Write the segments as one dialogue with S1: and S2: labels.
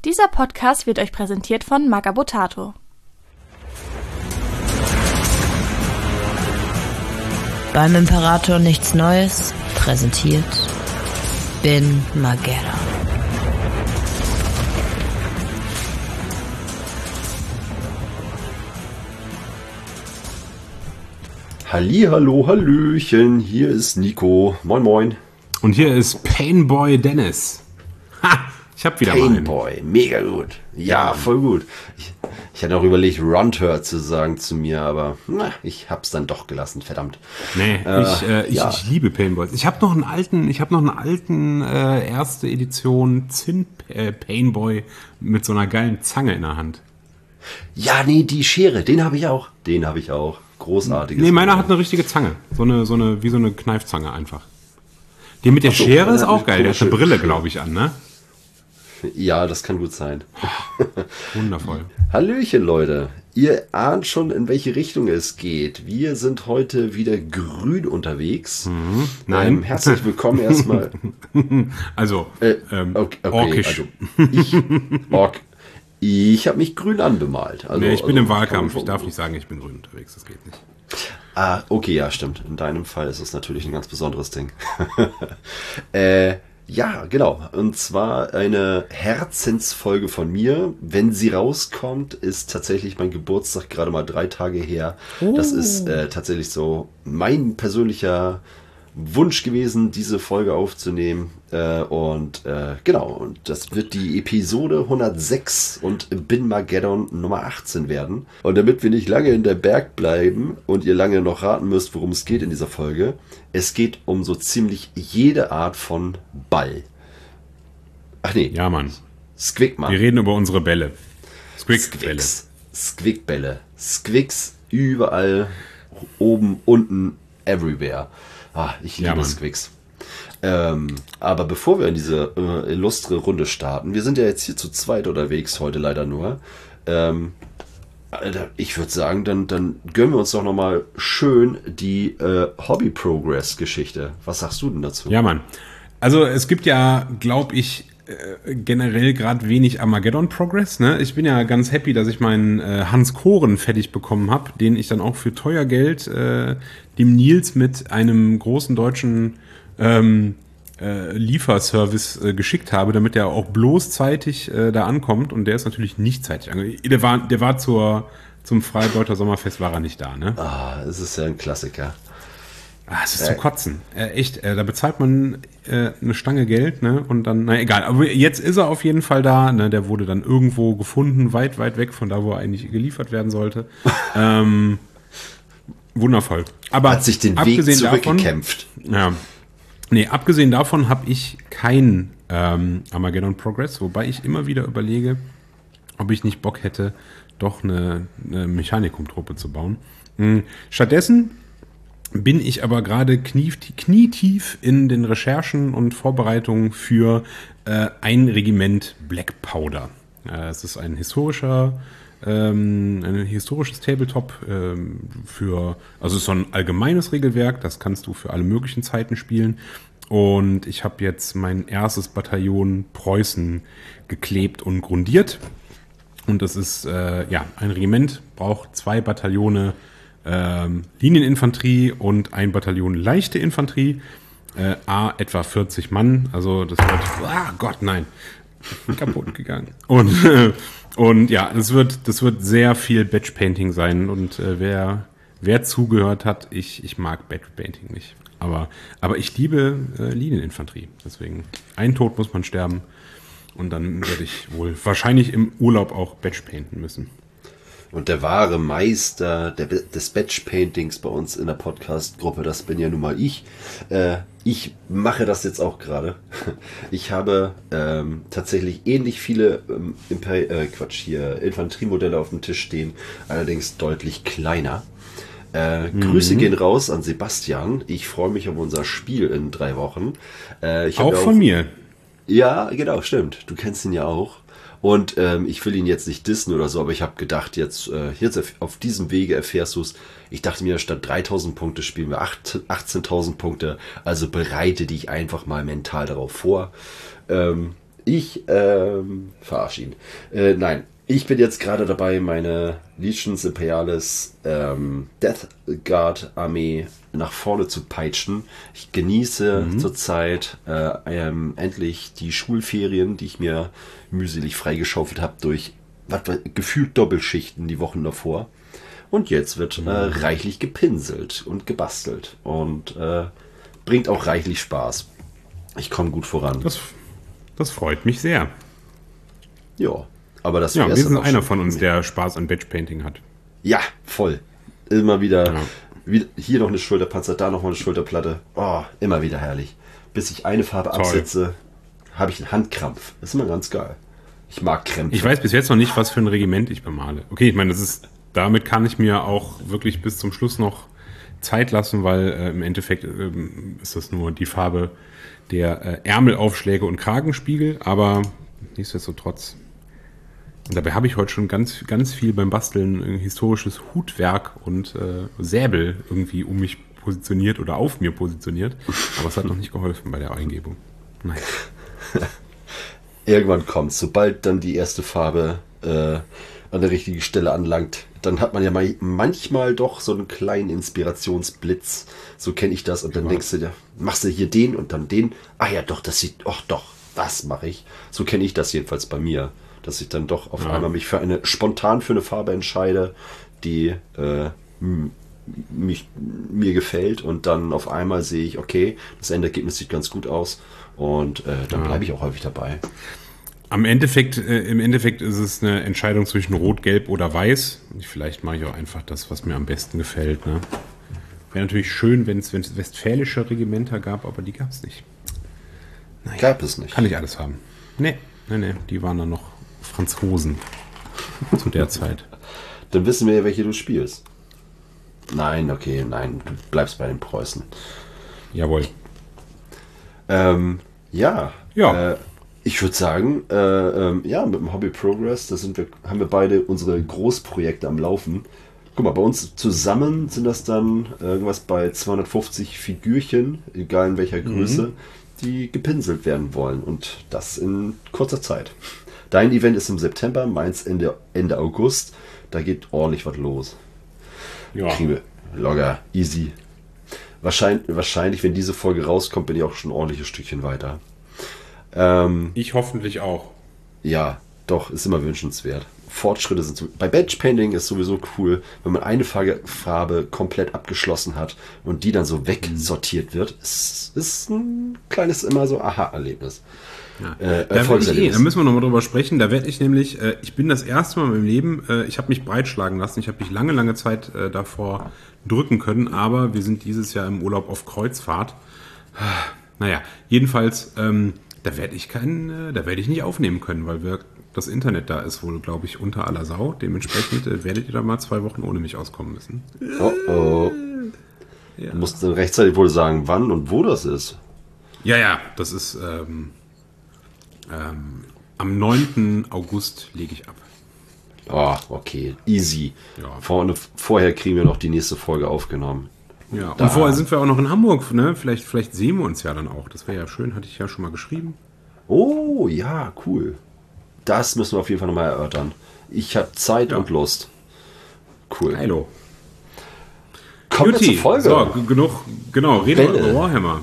S1: Dieser Podcast wird euch präsentiert von Magabotato.
S2: Beim Imperator nichts Neues, präsentiert Bin Mageddon.
S3: Hallihallo, hallöchen, hier ist Nico. Moin, moin.
S4: Und hier ist Painboy Dennis. Ha, ich hab wieder mal einen.
S3: Painboy, mega gut. Ja, voll gut. Ich hatte auch überlegt, Runter zu sagen zu mir, aber ich hab's dann doch gelassen, verdammt.
S4: Nee, ich liebe Painboys. Ich habe noch einen alten erste Edition Zinn Painboy mit so einer geilen Zange in der Hand.
S3: Ja, nee, die Schere, den habe ich auch. Großartiges.
S4: Nee, meiner hat eine richtige Zange. Wie so eine Kneifzange einfach. Die mit der Schere ist auch geil. Der hat eine Brille, glaube ich, an, ne?
S3: Ja, das kann gut sein.
S4: Wundervoll.
S3: Hallöchen, Leute. Ihr ahnt schon, in welche Richtung es geht. Wir sind heute wieder grün unterwegs.
S4: Nein.
S3: Herzlich willkommen erstmal.
S4: Also,
S3: okay,
S4: orkisch.
S3: Ich habe mich grün anbemalt.
S4: Nee, ich bin im Wahlkampf. Ich darf nicht sagen, ich bin grün unterwegs. Das geht nicht.
S3: Ah, okay, ja, stimmt. In deinem Fall ist es natürlich ein ganz besonderes Ding. Ja, genau. Und zwar eine Herzensfolge von mir. Wenn sie rauskommt, ist tatsächlich mein Geburtstag gerade mal 3 Tage her. Das ist tatsächlich so mein persönlicher Wunsch gewesen, diese Folge aufzunehmen. Und das wird die Episode 106 und Bin Mageddon Nummer 18 werden. Und damit wir nicht lange in der Berg bleiben und ihr lange noch raten müsst, worum es geht in dieser Folge, es geht um so ziemlich jede Art von Ball. Ach nee.
S4: Ja, Mann.
S3: Squick, Mann.
S4: Wir reden über unsere Bälle. Squick-Bälle.
S3: Squick-Bälle. Squicks überall, oben, unten, everywhere. Ich liebe Squicks. Aber bevor wir in diese illustre Runde starten, wir sind ja jetzt hier zu zweit unterwegs, heute leider nur. Alter, ich würde sagen, dann gönnen wir uns doch nochmal schön die Hobby-Progress-Geschichte. Was sagst du denn dazu?
S4: Ja, Mann. Also es gibt ja, glaube ich, generell gerade wenig Armageddon-Progress. Ne? Ich bin ja ganz happy, dass ich meinen Hans Koren fertig bekommen habe, den ich dann auch für teuer Geld dem Nils mit einem großen deutschen Lieferservice geschickt habe, damit er auch bloß zeitig da ankommt. Und der ist natürlich nicht zeitig angekommen. Der war zum Freibeuter Sommerfest war er nicht da. Ne?
S3: Es ist ja ein Klassiker.
S4: Es ist zum Kotzen. Echt, da bezahlt man eine Stange Geld, ne? Und dann, na egal. Aber jetzt ist er auf jeden Fall da. Ne? Der wurde dann irgendwo gefunden, weit, weit weg von da, wo er eigentlich geliefert werden sollte. Wundervoll. Aber
S3: hat sich den Weg zurückgekämpft.
S4: Ja. Nee, abgesehen davon habe ich kein Armageddon Progress, wobei ich immer wieder überlege, ob ich nicht Bock hätte, doch eine Mechanikum-Truppe zu bauen. Stattdessen bin ich aber gerade knietief in den Recherchen und Vorbereitungen für ein Regiment Black Powder. Es ist ein historisches Tabletop also es ist so ein allgemeines Regelwerk, das kannst du für alle möglichen Zeiten spielen. Und ich habe jetzt mein erstes Bataillon Preußen geklebt und grundiert. Und das ist ein Regiment, braucht 2 Bataillone Linieninfanterie und ein Bataillon leichte Infanterie, etwa 40 Mann, also das wird, kaputt gegangen. Und ja, das wird sehr viel Batchpainting sein und wer zugehört hat, ich mag Batchpainting nicht, aber ich liebe Linieninfanterie, deswegen ein Tod muss man sterben und dann werde ich wohl wahrscheinlich im Urlaub auch Batchpainten müssen.
S3: Und der wahre Meister des Batch-Paintings bei uns in der Podcast-Gruppe, das bin ja nun mal ich. Ich mache das jetzt auch gerade. Ich habe tatsächlich ähnlich viele Infanteriemodelle auf dem Tisch stehen, allerdings deutlich kleiner. Grüße gehen raus an Sebastian. Ich freue mich auf unser Spiel in 3 Wochen.
S4: Auch von mir.
S3: Ja, genau, stimmt. Du kennst ihn ja auch. Und ich will ihn jetzt nicht dissen oder so, aber ich habe gedacht, jetzt auf diesem Wege erfährst du es. Ich dachte mir, statt 3.000 Punkte spielen wir 18.000 Punkte. Also bereite dich einfach mal mental darauf vor. verarsche ihn. Nein, ich bin jetzt gerade dabei, meine Legions Imperialis Death Guard Armee nach vorne zu peitschen. Ich genieße zurzeit endlich die Schulferien, die ich mir mühselig freigeschaufelt habe durch gefühlt Doppelschichten die Wochen davor. Und jetzt wird reichlich gepinselt und gebastelt und bringt auch reichlich Spaß. Ich komme gut voran.
S4: Das freut mich sehr.
S3: Ja, aber das
S4: wir sind einer von uns, der Spaß an Batchpainting hat.
S3: Ja, voll. Immer wieder, hier noch eine Schulterpanzer, da noch mal eine Schulterplatte. Oh, immer wieder herrlich. Bis ich eine Farbe absetze, habe ich einen Handkrampf. Das ist immer ganz geil. Ich mag Krämpfe.
S4: Ich weiß bis jetzt noch nicht, was für ein Regiment ich bemale. Okay, ich meine, damit kann ich mir auch wirklich bis zum Schluss noch Zeit lassen, weil im Endeffekt ist das nur die Farbe der Ärmelaufschläge und Kragenspiegel, aber nichtsdestotrotz. Und dabei habe ich heute schon ganz, ganz viel beim Basteln historisches Hutwerk und Säbel irgendwie um mich positioniert oder auf mir positioniert. Aber es hat noch nicht geholfen bei der Eingebung. Nein.
S3: Irgendwann kommt, sobald dann die erste Farbe an der richtigen Stelle anlangt, dann hat man ja manchmal doch so einen kleinen Inspirationsblitz. So kenne ich das. Und dann denkst du dir, machst du hier den und dann den. Ah ja, doch, das mache ich. So kenne ich das jedenfalls bei mir. Dass ich dann doch auf einmal mich spontan für eine Farbe entscheide, die mir gefällt. Und dann auf einmal sehe ich, okay, das Endergebnis sieht ganz gut aus. Und dann bleibe ich auch häufig dabei.
S4: Im Endeffekt ist es eine Entscheidung zwischen Rot, Gelb oder Weiß. Vielleicht mache ich auch einfach das, was mir am besten gefällt. Ne? Wäre natürlich schön, wenn es westfälische Regimenter gab, aber die gab es nicht.
S3: Naja, gab es nicht.
S4: Kann ich alles haben. Nee, die waren dann noch Franzosen zu der Zeit.
S3: Dann wissen wir ja, welche du spielst. Nein, du bleibst bei den Preußen.
S4: Jawohl.
S3: Ich würde sagen, mit dem Hobby Progress, haben wir beide unsere Großprojekte am Laufen. Guck mal, bei uns zusammen sind das dann irgendwas bei 250 Figürchen, egal in welcher Größe, die gepinselt werden wollen. Und das in kurzer Zeit. Dein Event ist im September, meins Ende August. Da geht ordentlich was los.
S4: Ja.
S3: Kriegen wir locker, easy. Wahrscheinlich, wenn diese Folge rauskommt, bin ich auch schon ein ordentliches Stückchen weiter.
S4: Ich hoffentlich auch.
S3: Ja, doch, ist immer wünschenswert. Fortschritte sind so. Bei Batchpainting ist sowieso cool, wenn man eine Farbe komplett abgeschlossen hat und die dann so wegsortiert wird. Es ist ein kleines, immer so Aha-Erlebnis.
S4: Ja. Da müssen wir nochmal drüber sprechen. Da werde ich nämlich, ich bin das erste Mal in meinem Leben, ich habe mich breitschlagen lassen. Ich habe mich lange Zeit davor drücken können, aber wir sind dieses Jahr im Urlaub auf Kreuzfahrt. Naja, jedenfalls, da werde ich nicht aufnehmen können, weil das Internet da ist wohl, glaube ich, unter aller Sau. Dementsprechend werdet ihr da mal 2 Wochen ohne mich auskommen müssen.
S3: Oh. Ja. Du musst dann rechtzeitig wohl sagen, wann und wo das ist.
S4: Ja, das ist am 9. August lege ich ab.
S3: Oh, okay, easy.
S4: Ja.
S3: Vorher kriegen wir noch die nächste Folge aufgenommen.
S4: Ja, und vorher sind wir auch noch in Hamburg, ne? Vielleicht sehen wir uns ja dann auch. Das wäre ja schön, hatte ich ja schon mal geschrieben.
S3: Oh, ja, cool. Das müssen wir auf jeden Fall nochmal erörtern. Ich habe Zeit und Lust. Cool.
S4: Hallo.
S3: Kommen wir zur Folge.
S4: So, reden wir über Warhammer.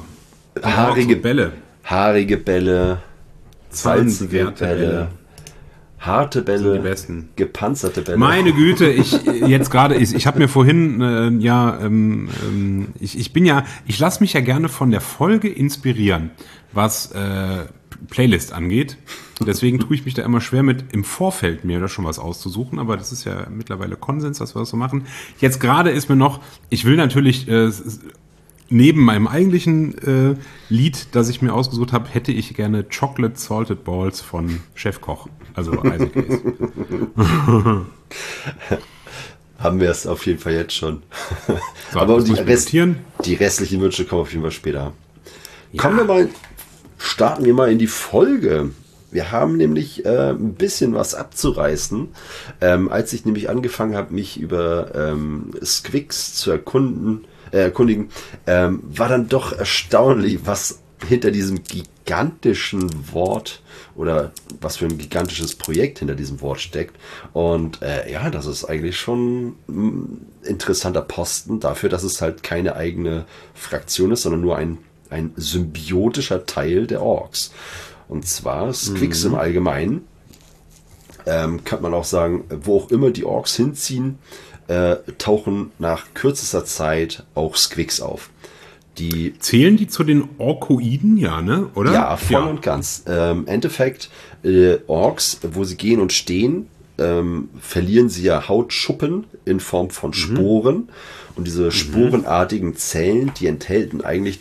S3: Haarige Bälle. Salzige Bälle. Harte Bälle,
S4: die besten.
S3: Gepanzerte Bälle.
S4: Meine Güte, ich habe mir vorhin, ich lasse mich ja gerne von der Folge inspirieren, was Playlist angeht. Deswegen tue ich mich da immer schwer mit, im Vorfeld mir da schon was auszusuchen, aber das ist ja mittlerweile Konsens, dass wir das so machen. Jetzt gerade ist mir noch, ich will natürlich neben meinem eigentlichen Lied, das ich mir ausgesucht habe, hätte ich gerne Chocolate Salted Balls von Chefkoch. Also Isaac Hayes.
S3: Haben wir es auf jeden Fall jetzt schon.
S4: So,
S3: aber die restlichen Wünsche kommen auf jeden Fall später. Ja. Starten wir mal in die Folge. Wir haben nämlich ein bisschen was abzureißen. Als ich nämlich angefangen habe, mich über Squix zu erkundigen, war dann doch erstaunlich, was hinter diesem gigantischen Wort oder was für ein gigantisches Projekt hinter diesem Wort steckt. Und ja, das ist eigentlich schon ein interessanter Posten dafür, dass es halt keine eigene Fraktion ist, sondern nur ein symbiotischer Teil der Orks. Und zwar Squix im Allgemeinen. Kann man auch sagen, wo auch immer die Orks hinziehen, tauchen nach kürzester Zeit auch Squix auf.
S4: Zählen die zu den Orkoiden, ja, ne? Oder?
S3: Ja, voll und ganz. Endeffekt, Orks, wo sie gehen und stehen, verlieren sie ja Hautschuppen in Form von Sporen. Und diese sporenartigen Zellen, die enthalten eigentlich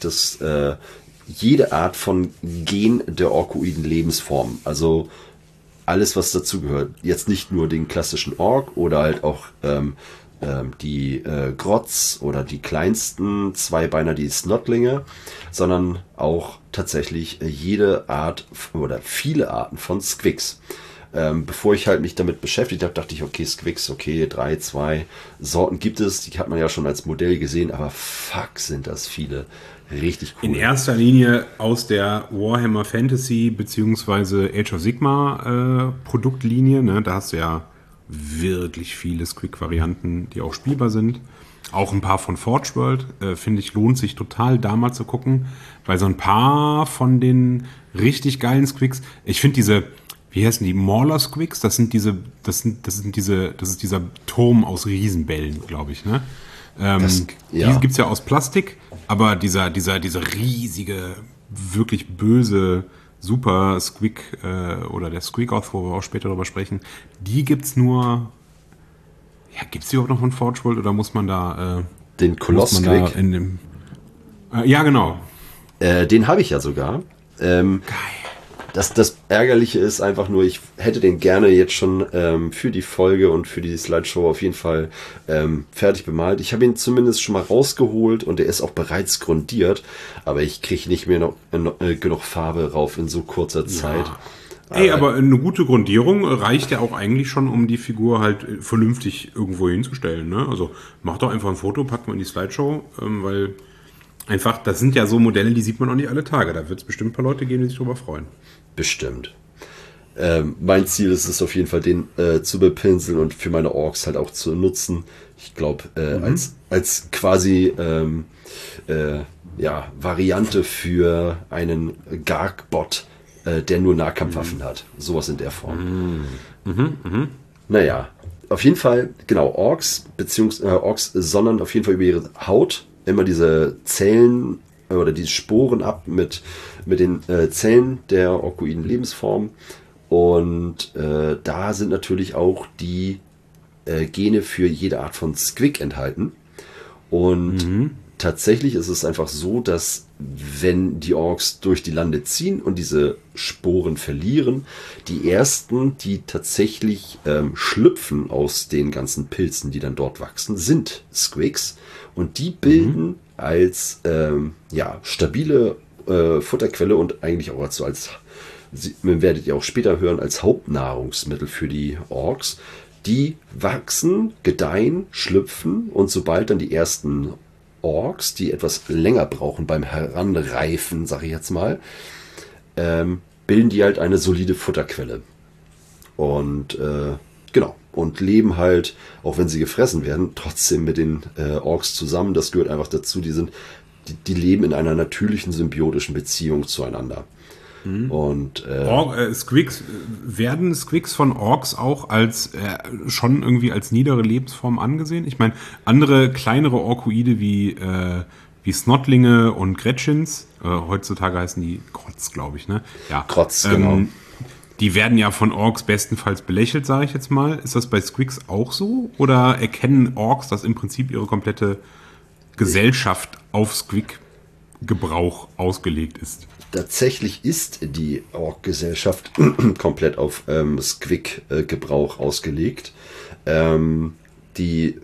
S3: jede Art von Gen der orkoiden Lebensform. Also alles, was dazu gehört. Jetzt nicht nur den klassischen Ork oder halt auch die Grotz oder die kleinsten Zweibeiner, die Snotlinge, sondern auch tatsächlich jede Art oder viele Arten von Squix. Bevor ich halt mich damit beschäftigt habe, dachte ich, okay, Squix, okay, 2 Sorten gibt es, die hat man ja schon als Modell gesehen, aber fuck, sind das viele. Richtig cool.
S4: In erster Linie aus der Warhammer Fantasy bzw. Age of Sigmar Produktlinie, ne? Da hast du ja wirklich viele Squig-Varianten, die auch spielbar sind. Auch ein paar von Forge World, finde ich, lohnt sich total da mal zu gucken, weil so ein paar von den richtig geilen Squigs, ich finde diese, wie heißen die, Mauler Squigs, das ist dieser Turm aus Riesenbällen, glaube ich, ne? Die gibt's ja aus Plastik, aber dieser riesige, wirklich böse Super Squig oder der Squig-Oth, wo wir auch später drüber sprechen, die gibt's nur. Ja, gibt's die überhaupt noch von Forge World oder muss man da
S3: den Koloss-Squig?
S4: Ja, genau.
S3: Den habe ich ja sogar.
S4: Geil.
S3: Das Ärgerliche ist einfach nur, ich hätte den gerne jetzt schon für die Folge und für die Slideshow auf jeden Fall fertig bemalt. Ich habe ihn zumindest schon mal rausgeholt und er ist auch bereits grundiert, aber ich kriege nicht mehr noch genug Farbe rauf in so kurzer Zeit.
S4: Aber eine gute Grundierung reicht ja auch eigentlich schon, um die Figur halt vernünftig irgendwo hinzustellen. Ne? Also mach doch einfach ein Foto, packen wir in die Slideshow, weil einfach, das sind ja so Modelle, die sieht man auch nicht alle Tage. Da wird es bestimmt ein paar Leute geben, die sich drüber freuen.
S3: Bestimmt. Mein Ziel ist es auf jeden Fall, den zu bepinseln und für meine Orks halt auch zu nutzen. Ich glaube, als quasi Variante für einen Garg-Bot, der nur Nahkampfwaffen hat. Sowas in der Form. Naja, auf jeden Fall, genau, Orks sondern auf jeden Fall über ihre Haut immer diese Zellen oder diese Sporen ab mit den Zellen der orkoiden Lebensform. Und da sind natürlich auch die Gene für jede Art von Squig enthalten. Und tatsächlich ist es einfach so, dass wenn die Orks durch die Lande ziehen und diese Sporen verlieren, die ersten, die tatsächlich schlüpfen aus den ganzen Pilzen, die dann dort wachsen, sind Squigs. Und die bilden als stabile Futterquelle und eigentlich auch werdet ihr auch später hören, als Hauptnahrungsmittel für die Orks. Die wachsen, gedeihen, schlüpfen und sobald dann die ersten Orks, die etwas länger brauchen beim Heranreifen, sage ich jetzt mal, bilden die halt eine solide Futterquelle. Und genau. Und leben halt, auch wenn sie gefressen werden, trotzdem mit den Orks zusammen. Das gehört einfach dazu. Die leben in einer natürlichen symbiotischen Beziehung zueinander. Und werden Squigs von Orks auch als schon irgendwie als niedere Lebensform angesehen? Ich meine, andere kleinere Orkoide wie Snotlinge und Gretchins, heutzutage heißen die Grotz, glaube ich, ne? Ja. Grotz, genau.
S4: Die werden ja von Orks bestenfalls belächelt, sage ich jetzt mal. Ist das bei Squigs auch so? Oder erkennen Orks, dass im Prinzip ihre komplette Gesellschaft auf Squig-Gebrauch ausgelegt ist?
S3: Tatsächlich ist die Ork-Gesellschaft komplett auf Squig-Gebrauch ausgelegt. Die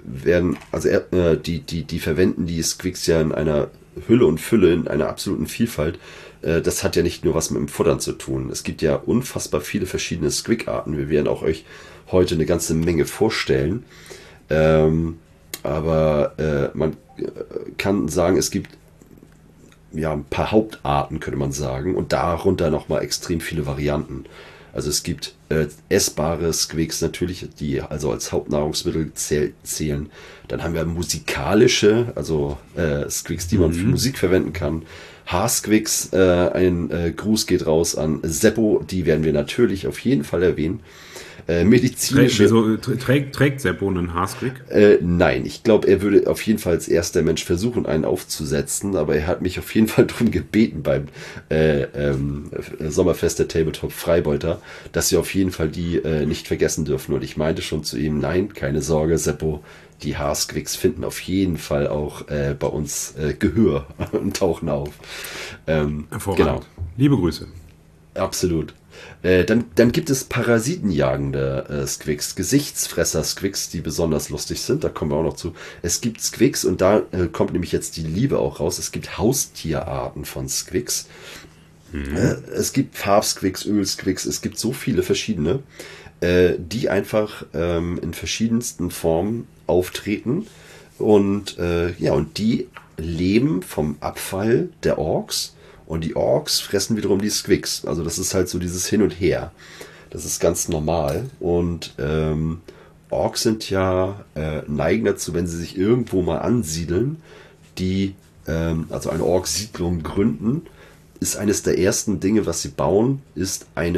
S3: verwenden die Squigs ja in einer Hülle und Fülle, in einer absoluten Vielfalt. Das hat ja nicht nur was mit dem Futtern zu tun. Es gibt ja unfassbar viele verschiedene Squig-Arten. Wir werden auch euch heute eine ganze Menge vorstellen. Aber man kann sagen, es gibt ja, ein paar Hauptarten, könnte man sagen, und darunter nochmal extrem viele Varianten. Also es gibt essbare Squigs natürlich, die also als Hauptnahrungsmittel zählen. Dann haben wir musikalische, also Squigs, die man für Musik verwenden kann. Haarsquigs, ein Gruß geht raus an Seppo, die werden wir natürlich auf jeden Fall erwähnen. Medizinische.
S4: Trägt Seppo einen Haarsquick?
S3: Nein, ich glaube, er würde auf jeden Fall als erster Mensch versuchen, einen aufzusetzen, aber er hat mich auf jeden Fall darum gebeten beim Sommerfest der Tabletop Freibeuter, dass wir auf jeden Fall die nicht vergessen dürfen. Und ich meinte schon zu ihm, nein, keine Sorge, Seppo, die Haarsquicks finden auf jeden Fall auch bei uns Gehör und tauchen auf.
S4: Hervorragend.
S3: Genau.
S4: Liebe Grüße.
S3: Absolut. Dann gibt es parasitenjagende Squigs, Gesichtsfresser-Squigs, die besonders lustig sind. Da kommen wir auch noch zu. Es gibt Squigs und da kommt nämlich jetzt die Liebe auch raus. Es gibt Haustierarten von Squigs. Es gibt Farbsquigs, Ölsquigs. Es gibt so viele verschiedene, die einfach in verschiedensten Formen auftreten. Und die leben vom Abfall der Orks. Und die Orks fressen wiederum die Squigs. Also das ist halt so dieses Hin und Her. Das ist ganz normal. Und Orks sind ja neigen dazu, wenn sie sich irgendwo mal ansiedeln, also eine Ork-Siedlung gründen, ist eines der ersten Dinge, was sie bauen, ist ein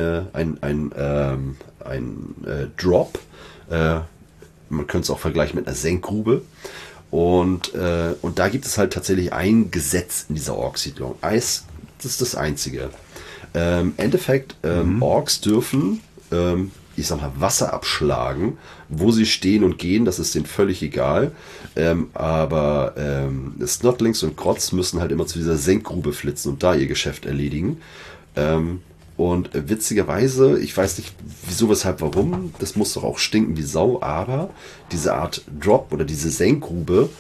S3: Drop. Man könnte es auch vergleichen mit einer Senkgrube. Und da gibt es halt tatsächlich ein Gesetz in dieser Ork-Siedlung. Das ist das Einzige. Im Endeffekt, Orks dürfen, ich sag mal, Wasser abschlagen, wo sie stehen und gehen, das ist denen völlig egal. Aber Snotlings und Grotz müssen halt immer zu dieser Senkgrube flitzen und da ihr Geschäft erledigen. Und witzigerweise, ich weiß nicht wieso, weshalb, warum, das muss doch auch stinken wie Sau, aber diese Art Drop oder diese Senkgrube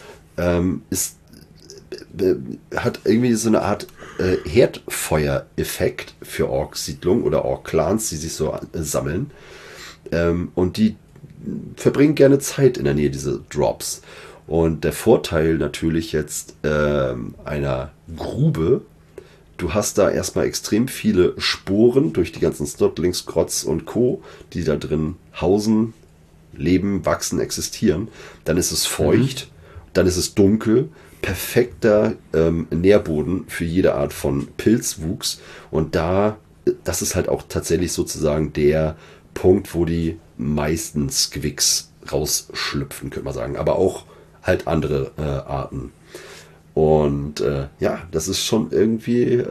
S3: hat irgendwie so eine Art Herdfeuer-Effekt für Ork-Siedlungen oder Ork-Clans, die sich so sammeln. Und die verbringen gerne Zeit in der Nähe dieser Drops. Und der Vorteil natürlich jetzt einer Grube, du hast da erstmal extrem viele Sporen durch die ganzen Snotlings, Grotz und Co., die da drin hausen, leben, wachsen, existieren. Dann ist es feucht, dann ist es dunkel, perfekter Nährboden für jede Art von Pilzwuchs. Und das ist halt auch tatsächlich sozusagen der Punkt, wo die meisten Squigs rausschlüpfen, könnte man sagen. Aber auch halt andere Arten. Und das ist schon irgendwie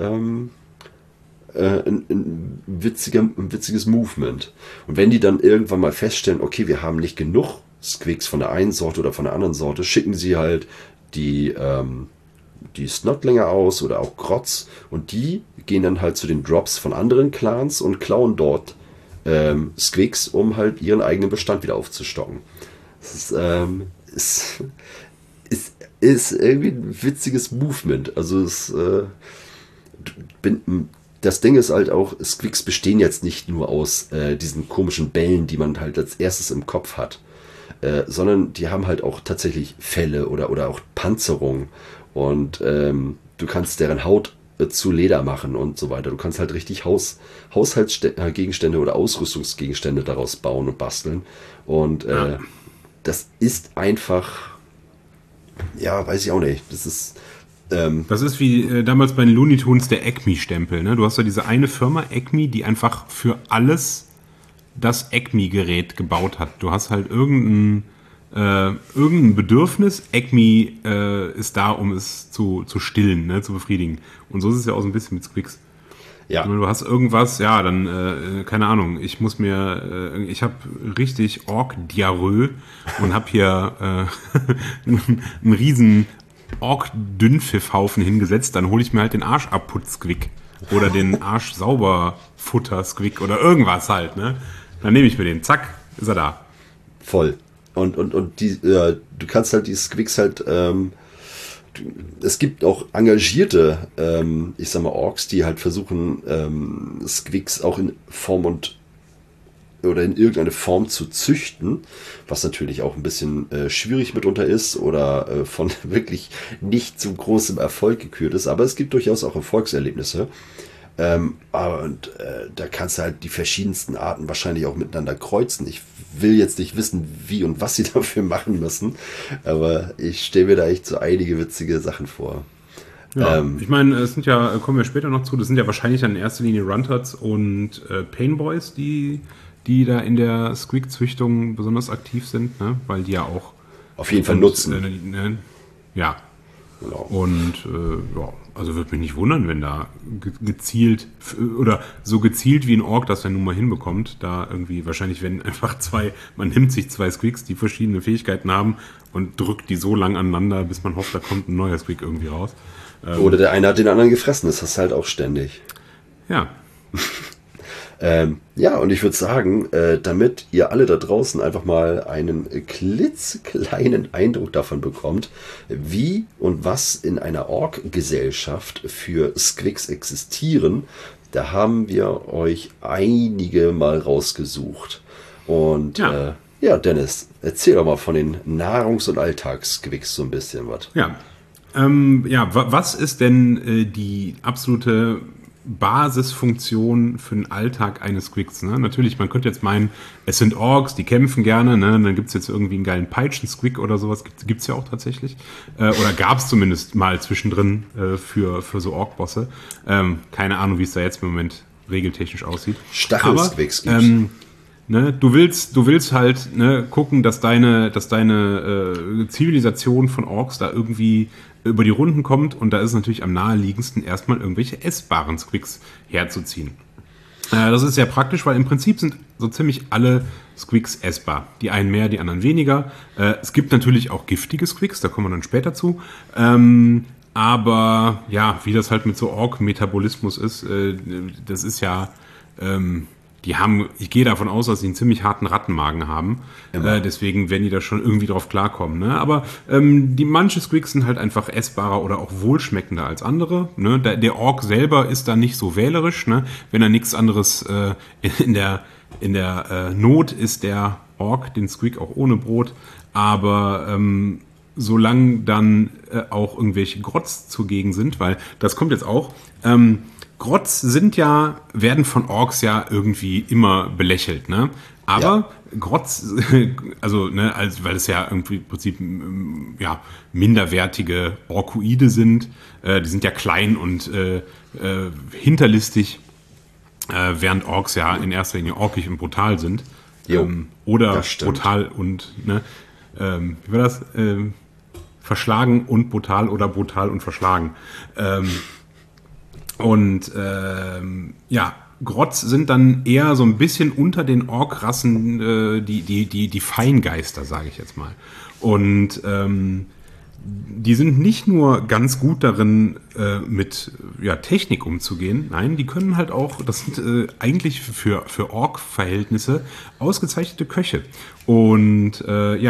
S3: ein witziges Movement. Und wenn die dann irgendwann mal feststellen, okay, wir haben nicht genug Squigs von der einen Sorte oder von der anderen Sorte, schicken sie halt die Snotlinger aus oder auch Grotz und die gehen dann halt zu den Drops von anderen Clans und klauen dort Squigs, um halt ihren eigenen Bestand wieder aufzustocken. Das ist irgendwie ein witziges Movement. Also das Ding ist halt auch, Squigs bestehen jetzt nicht nur aus diesen komischen Bällen, die man halt als erstes im Kopf hat. Sondern die haben halt auch tatsächlich Felle oder auch Panzerung und du kannst deren Haut zu Leder machen und so weiter. Du kannst halt richtig Haushaltsgegenstände oder Ausrüstungsgegenstände daraus bauen und basteln und das ist einfach, ja, weiß ich auch nicht, das ist
S4: wie damals bei den Looney Tunes der Acme-Stempel, ne? Du hast ja diese eine Firma, Acme, die einfach für alles das Acme-Gerät gebaut hat. Du hast halt irgendein Bedürfnis. Acme ist da, um es zu stillen, ne, zu befriedigen. Und so ist es ja auch so ein bisschen mit Squigs.
S3: Ja.
S4: Du hast irgendwas, ja, dann, keine Ahnung, ich habe richtig Ork-Diarrhoe und habe hier einen riesen Ork-Dünnpfiffhaufen hingesetzt, dann hole ich mir halt den Arschabputz-Squig oder den Arsch-Sauber-Futter-Squig oder irgendwas halt, ne? Dann nehme ich mir den, zack, ist er da.
S3: Voll. Und du kannst halt die Squigs halt, es gibt auch engagierte, ich sag mal Orks, die halt versuchen, Squigs auch in Form und oder in irgendeine Form zu züchten, was natürlich auch ein bisschen schwierig mitunter ist oder von wirklich nicht zu großem Erfolg gekürt ist, aber es gibt durchaus auch Erfolgserlebnisse. Da kannst du halt die verschiedensten Arten wahrscheinlich auch miteinander kreuzen. Ich will jetzt nicht wissen, wie und was sie dafür machen müssen, aber ich stelle mir da echt so einige witzige Sachen vor.
S4: Ja, ich meine, es sind ja, kommen wir später noch zu, das sind ja wahrscheinlich dann in erster Linie Runtards und Painboys, die da in der Squeak-Züchtung besonders aktiv sind, ne? Weil die ja auch
S3: auf jeden Fall nutzen.
S4: Ja.
S3: Genau.
S4: Und ja, also würde mich nicht wundern, wenn da gezielt oder so gezielt wie ein Ork das dann nun mal hinbekommt, da irgendwie wahrscheinlich, wenn einfach man nimmt sich zwei Squeaks, die verschiedene Fähigkeiten haben und drückt die so lang aneinander, bis man hofft, da kommt ein neuer Squeak irgendwie raus.
S3: Oder der eine hat den anderen gefressen, das hast du halt auch ständig.
S4: Ja.
S3: Ja, und ich würde sagen, damit ihr alle da draußen einfach mal einen klitzekleinen Eindruck davon bekommt, wie und was in einer Ork-Gesellschaft für Squicks existieren, da haben wir euch einige mal rausgesucht. Und ja, Dennis, erzähl doch mal von den Nahrungs- und Alltags-Squicks so ein bisschen was.
S4: Ja, was ist denn die absolute Basisfunktion für den Alltag eines Squicks? Ne? Natürlich, man könnte jetzt meinen, es sind Orks, die kämpfen gerne, ne? Dann gibt es jetzt irgendwie einen geilen Peitschen-Squick oder sowas, gibt's ja auch tatsächlich. Oder gab es zumindest mal zwischendrin für so Ork-Bosse. Keine Ahnung, wie es da jetzt im Moment regeltechnisch aussieht.
S3: Stachel-Squicks gibt's.
S4: Ne, du willst halt gucken, dass deine Zivilisation von Orks da irgendwie über die Runden kommt, und da ist es natürlich am naheliegendsten, erstmal irgendwelche essbaren Squicks herzuziehen. Das ist sehr praktisch, weil im Prinzip sind so ziemlich alle Squicks essbar. Die einen mehr, die anderen weniger. Es gibt natürlich auch giftige Squicks, da kommen wir dann später zu. Aber ja, wie das halt mit so Ork-Metabolismus ist, das ist ja... ich gehe davon aus, dass sie einen ziemlich harten Rattenmagen haben. Deswegen werden die da schon irgendwie drauf klarkommen. Ne? Aber manche Squicks sind halt einfach essbarer oder auch wohlschmeckender als andere. Ne? Der Ork selber ist da nicht so wählerisch. Ne? Wenn er nichts anderes in der Not ist, der Ork den Squeak auch ohne Brot. Aber solange dann auch irgendwelche Grotz zugegen sind, weil das kommt jetzt auch... Grotz werden von Orks ja irgendwie immer belächelt, ne? Aber ja. Grotz, weil es ja irgendwie im Prinzip minderwertige Orkoide sind. Die sind ja klein und hinterlistig, während Orks ja in erster Linie orkig und brutal sind. Oder brutal und, wie war das? Verschlagen und brutal oder brutal und verschlagen. Grotz sind dann eher so ein bisschen unter den Ork-Rassen die Feingeister, sage ich jetzt mal. Und die sind nicht nur ganz gut darin, mit Technik umzugehen, nein, die können halt auch, das sind eigentlich für Ork-Verhältnisse ausgezeichnete Köche. Und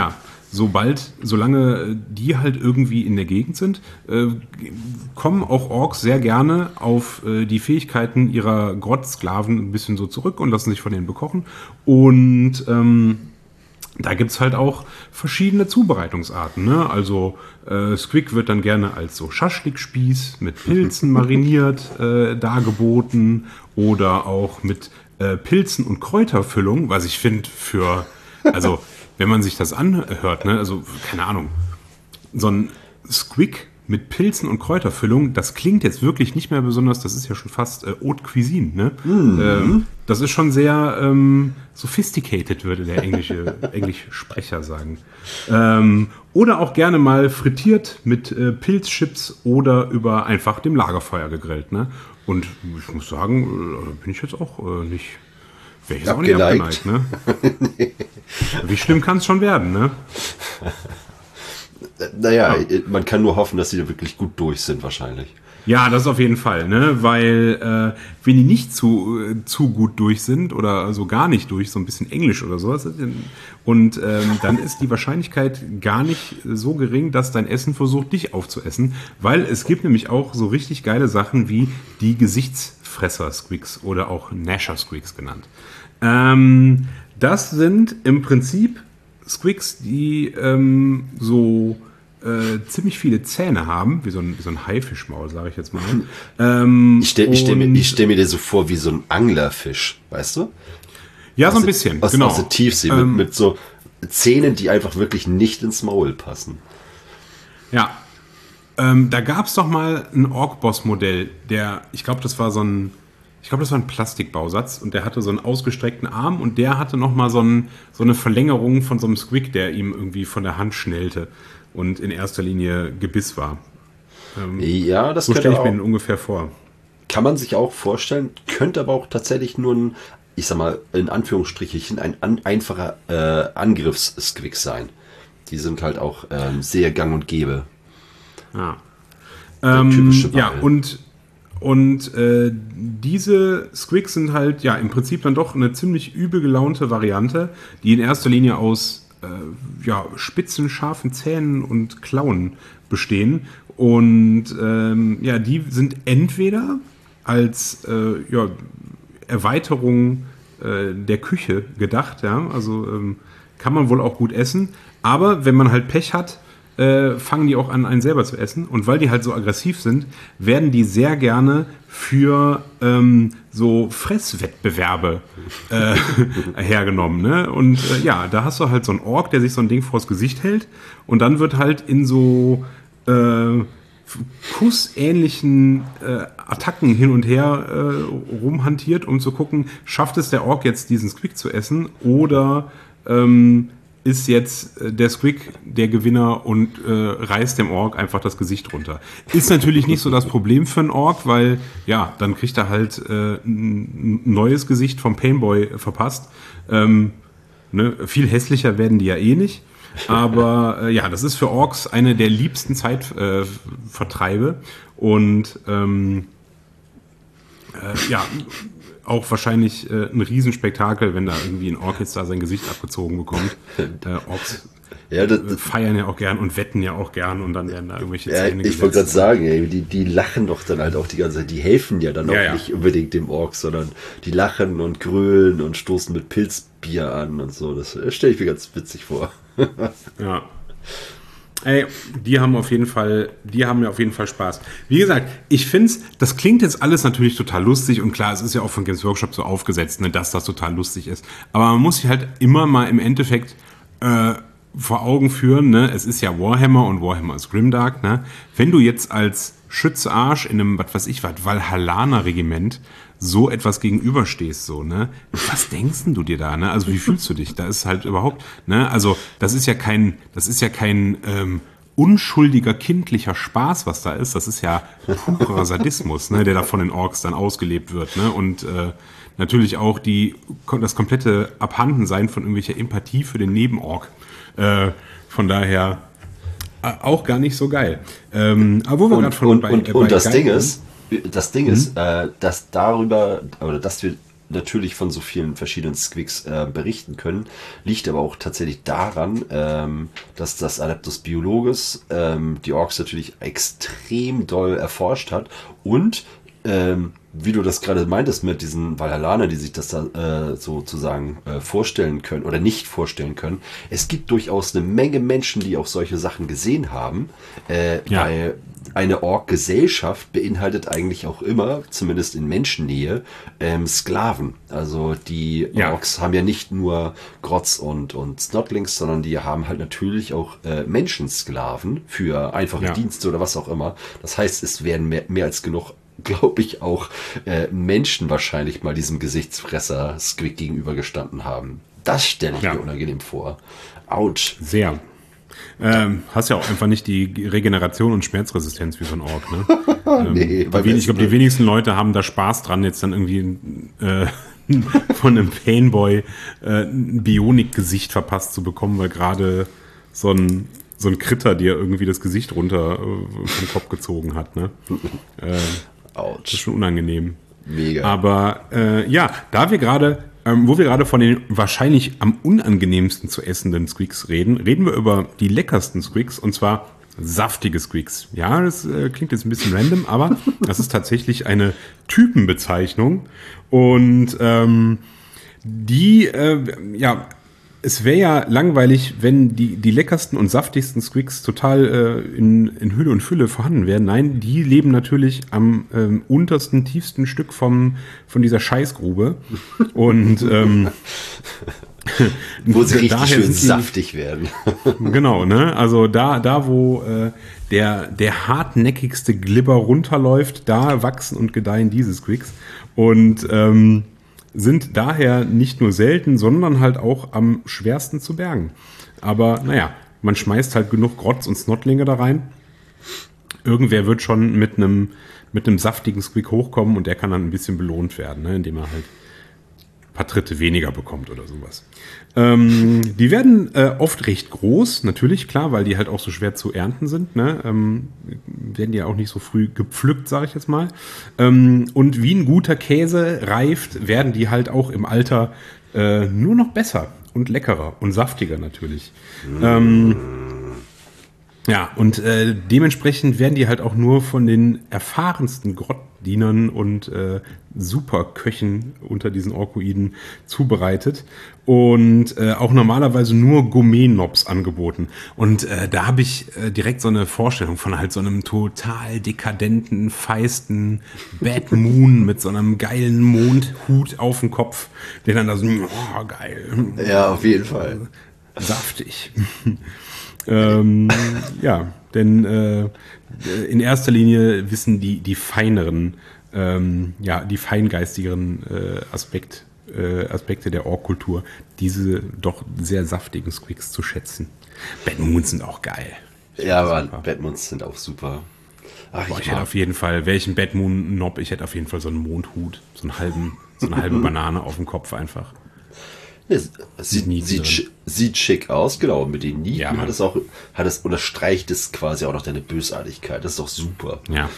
S4: solange die halt irgendwie in der Gegend sind, kommen auch Orks sehr gerne auf die Fähigkeiten ihrer Grotz-Sklaven ein bisschen so zurück und lassen sich von denen bekochen. Und da gibt's halt auch verschiedene Zubereitungsarten. Ne? Also Squeak wird dann gerne als so Schaschlik-Spieß mit Pilzen mariniert dargeboten oder auch mit Pilzen und Kräuterfüllung, was ich finde wenn man sich das anhört, ne, also keine Ahnung, so ein Squeak mit Pilzen und Kräuterfüllung, das klingt jetzt wirklich nicht mehr besonders, das ist ja schon fast Haute Cuisine, ne? Mhm. Das ist schon sehr sophisticated, würde der Englischsprecher sagen. Oder auch gerne mal frittiert mit Pilzchips oder über einfach dem Lagerfeuer gegrillt, ne? Und ich muss sagen, bin ich jetzt auch nicht... Wäre ich jetzt auch nicht abgeneigt, ne? Nee. Wie schlimm kann es schon werden, ne?
S3: Naja, man kann nur hoffen, dass sie da wirklich gut durch sind, wahrscheinlich.
S4: Ja, das auf jeden Fall, ne? Weil wenn die nicht zu gut durch sind oder so gar nicht durch, so ein bisschen Englisch oder sowas, und dann ist die Wahrscheinlichkeit gar nicht so gering, dass dein Essen versucht, dich aufzuessen, weil es gibt nämlich auch so richtig geile Sachen wie die Gesichtsfresser-Squicks oder auch Gnasher-Squicks genannt. Das sind im Prinzip Squigs, die so ziemlich viele Zähne haben, wie so ein Haifischmaul, sage ich jetzt mal.
S3: Ich stell mir dir so vor wie so ein Anglerfisch, weißt du?
S4: Ja, so ein bisschen,
S3: genau. Aus der Tiefsee, mit so Zähnen, die einfach wirklich nicht ins Maul passen.
S4: Ja, da gab es doch mal ein Ork-Boss-Modell, ich glaube, das war ein Plastikbausatz und der hatte so einen ausgestreckten Arm und der hatte nochmal so eine Verlängerung von so einem Squig, der ihm irgendwie von der Hand schnellte und in erster Linie Gebiss war.
S3: Ja, das
S4: so stelle ich mir
S3: auch,
S4: den ungefähr vor.
S3: Kann man sich auch vorstellen, könnte aber auch tatsächlich nur ein, ich sag mal, in Anführungsstrichen, ein einfacher Angriffs-Squig sein. Die sind halt auch sehr gang und gäbe.
S4: Ja,
S3: typische Ball.
S4: ja und diese Squigs sind halt ja im Prinzip dann doch eine ziemlich übel gelaunte Variante, die in erster Linie aus spitzen, scharfen Zähnen und Klauen bestehen. Und die sind entweder als Erweiterung der Küche gedacht, ja, also kann man wohl auch gut essen, aber wenn man halt Pech hat, fangen die auch an, einen selber zu essen. Und weil die halt so aggressiv sind, werden die sehr gerne für so Fresswettbewerbe hergenommen. Ne? Und da hast du halt so einen Ork, der sich so ein Ding vors Gesicht hält. Und dann wird halt in so kussähnlichen Attacken hin und her rumhantiert, um zu gucken, schafft es der Ork jetzt, diesen Squig zu essen oder ist jetzt der Squig der Gewinner und reißt dem Ork einfach das Gesicht runter. Ist natürlich nicht so das Problem für einen Ork, weil dann kriegt er halt ein neues Gesicht vom Painboy verpasst. Viel hässlicher werden die ja eh nicht. Aber das ist für Orks eine der liebsten Zeitvertreibe und auch wahrscheinlich ein Riesenspektakel, wenn da irgendwie ein Ork jetzt da sein Gesicht abgezogen bekommt. Orks feiern ja auch gern und wetten ja auch gern und dann werden da irgendwelche Zähne
S3: gesetzt. Ich wollte gerade sagen, die lachen doch dann halt auch die ganze Zeit. Die helfen ja dann auch nicht unbedingt dem Ork, sondern die lachen und grölen und stoßen mit Pilzbier an und so. Das stelle ich mir ganz witzig vor.
S4: Ja. Ey, die haben mir auf jeden Fall Spaß. Wie gesagt, ich finde das klingt jetzt alles natürlich total lustig und klar, es ist ja auch von Games Workshop so aufgesetzt, ne, dass das total lustig ist. Aber man muss sich halt immer mal im Endeffekt vor Augen führen, ne, es ist ja Warhammer und Warhammer ist Grimdark, ne. Wenn du jetzt als Schütze-Arsch in einem, Valhallaner-Regiment so etwas gegenüberstehst, so, ne? Was denkst denn du dir da, ne? Also wie fühlst du dich? Da ist halt überhaupt, ne? Also das ist ja kein unschuldiger kindlicher Spaß, was da ist. Das ist ja purer Sadismus, ne? Der da von den Orks dann ausgelebt wird, ne? Und natürlich auch das komplette Abhandensein von irgendwelcher Empathie für den Nebenork. Von daher auch gar nicht so geil. Aber wo wir gerade von
S3: Das Ding ist, dass darüber, oder dass wir natürlich von so vielen verschiedenen Squigs berichten können, liegt aber auch tatsächlich daran, dass das Adeptus Biologus die Orks natürlich extrem doll erforscht hat und wie du das gerade meintest mit diesen Valhallanern, die sich das da sozusagen vorstellen können oder nicht vorstellen können. Es gibt durchaus eine Menge Menschen, die auch solche Sachen gesehen haben, weil eine Ork-Gesellschaft beinhaltet eigentlich auch immer, zumindest in Menschennähe, Sklaven. Also die Orks haben ja nicht nur Grotz und Snotlings, sondern die haben halt natürlich auch Menschensklaven für einfache Dienste oder was auch immer. Das heißt, es werden mehr als genug, glaube ich, auch Menschen wahrscheinlich mal diesem Gesichtsfresser-Squig gegenübergestanden haben. Das stelle ich mir unangenehm vor. Autsch.
S4: Sehr. Hast ja auch einfach nicht die Regeneration und Schmerzresistenz wie so ein Ork, ne?
S3: Nee,
S4: ich glaube, die wenigsten Leute haben da Spaß dran, jetzt dann irgendwie von einem Painboy ein Bionik-Gesicht verpasst zu bekommen, weil gerade so ein Kritter dir irgendwie das Gesicht runter vom Kopf gezogen hat, ne? Das ist schon unangenehm.
S3: Mega.
S4: Aber da wir gerade wo wir gerade von den wahrscheinlich am unangenehmsten zu essenden Squigs reden wir über die leckersten Squigs, und zwar saftige Squigs. Ja, das klingt jetzt ein bisschen random, aber das ist tatsächlich eine Typenbezeichnung. Und es wäre ja langweilig, wenn die leckersten und saftigsten Squicks total in Hülle und Fülle vorhanden wären. Nein, die leben natürlich am untersten, tiefsten Stück von dieser Scheißgrube. Und
S3: wo sie richtig schön saftig werden.
S4: Genau, ne? Also da wo der hartnäckigste Glibber runterläuft, da wachsen und gedeihen diese Squicks. Und sind daher nicht nur selten, sondern halt auch am schwersten zu bergen. Aber naja, man schmeißt halt genug Grotz und Snotlinge da rein. Irgendwer wird schon mit einem saftigen Squeak hochkommen und der kann dann ein bisschen belohnt werden, ne, indem er halt ein paar Tritte weniger bekommt oder sowas. Die werden oft recht groß, natürlich, klar, weil die halt auch so schwer zu ernten sind. Ne? Werden die ja auch nicht so früh gepflückt, sage ich jetzt mal. Und wie ein guter Käse reift, werden die halt auch im Alter nur noch besser und leckerer und saftiger natürlich. Ja, und dementsprechend werden die halt auch nur von den erfahrensten Grottdienern und Superköchen unter diesen Orkoiden zubereitet und auch normalerweise nur Gourmet-Nobs angeboten. Und da habe ich direkt so eine Vorstellung von halt so einem total dekadenten, feisten Bad Moon mit so einem geilen Mondhut auf dem Kopf, der dann da so, oh, geil.
S3: Ja, auf jeden Fall.
S4: Saftig. Ja, denn in erster Linie wissen die feineren, die feingeistigeren Aspekte der Ork-Kultur diese doch sehr saftigen Squicks zu schätzen. Bad Moons sind auch geil.
S3: Ja, aber Bad Moons sind auch super.
S4: Ich hätte auf jeden Fall, welchen Bad Moon-Nob, ich hätte auf jeden Fall so einen Mondhut, so eine halbe Banane auf dem Kopf einfach.
S3: Sieht schick aus, genau. Mit den Nieten unterstreicht es quasi auch noch deine Bösartigkeit. Das ist doch super.
S4: Ja.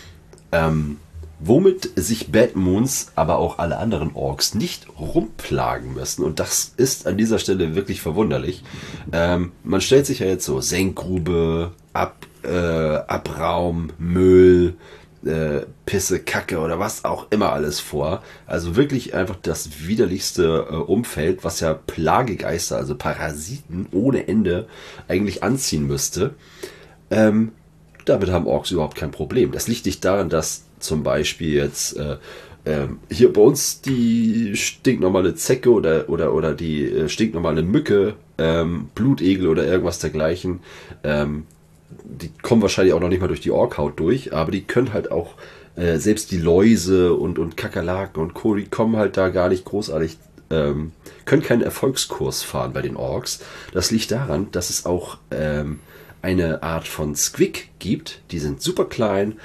S3: Womit sich Bad Moons, aber auch alle anderen Orks nicht rumplagen müssen. Und das ist an dieser Stelle wirklich verwunderlich. Man stellt sich ja jetzt so Senkgrube, Abraum, Müll, Pisse, Kacke oder was auch immer alles vor. Also wirklich einfach das widerlichste Umfeld, was ja Plagegeister, also Parasiten ohne Ende eigentlich anziehen müsste. Damit haben Orks überhaupt kein Problem. Das liegt nicht daran, dass zum Beispiel jetzt hier bei uns die stinknormale Zecke oder die stinknormale Mücke, Blutegel oder irgendwas dergleichen, die kommen wahrscheinlich auch noch nicht mal durch die Orkhaut durch, aber die können halt auch, selbst die Läuse und Kakerlaken und Co., die kommen halt da gar nicht großartig, können keinen Erfolgskurs fahren bei den Orks. Das liegt daran, dass es auch eine Art von Squig gibt, die sind super klein,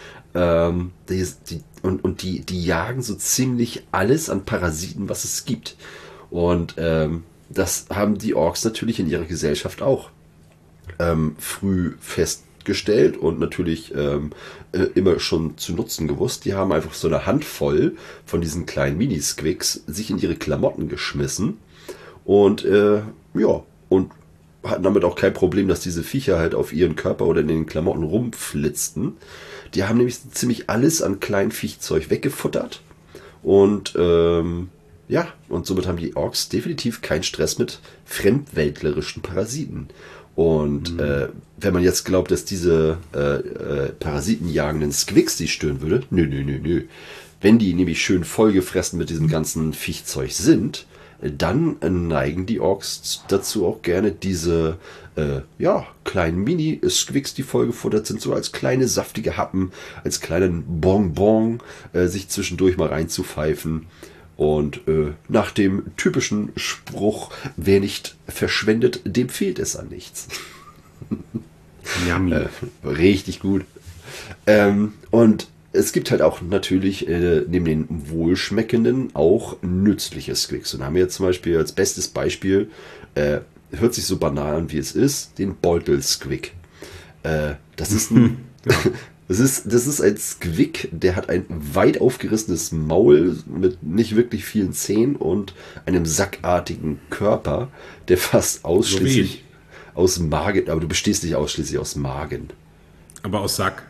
S3: die jagen so ziemlich alles an Parasiten, was es gibt. Und das haben die Orks natürlich in ihrer Gesellschaft auch früh festgestellt und natürlich immer schon zu nutzen gewusst. Die haben einfach so eine Handvoll von diesen kleinen Mini-Squigs sich in ihre Klamotten geschmissen und und hatten damit auch kein Problem, dass diese Viecher halt auf ihren Körper oder in den Klamotten rumflitzten. Die haben nämlich ziemlich alles an kleinen Viechzeug weggefuttert und und somit haben die Orks definitiv keinen Stress mit fremdweltlerischen Parasiten. Und wenn man jetzt glaubt, dass diese parasitenjagenden Squigs die stören würde, nö. Wenn die nämlich schön vollgefressen mit diesem ganzen Viechzeug sind, dann neigen die Orks dazu auch gerne diese kleinen Mini-Squigs, die vollgefuttert sind, so als kleine saftige Happen, als kleinen Bonbon sich zwischendurch mal reinzupfeifen. Und nach dem typischen Spruch, wer nicht verschwendet, dem fehlt es an nichts.
S4: Yummy.
S3: Richtig gut. Und es gibt halt auch natürlich neben den wohlschmeckenden auch nützliche Squigs. Und da haben wir jetzt zum Beispiel als bestes Beispiel, hört sich so banal an wie es ist, den Beutel-Squig. Das ist ein... Das ist ein Squig, der hat ein weit aufgerissenes Maul mit nicht wirklich vielen Zähnen und einem sackartigen Körper, der fast ausschließlich aus Magen, aber du bestehst nicht ausschließlich aus Magen.
S4: Aber aus Sack.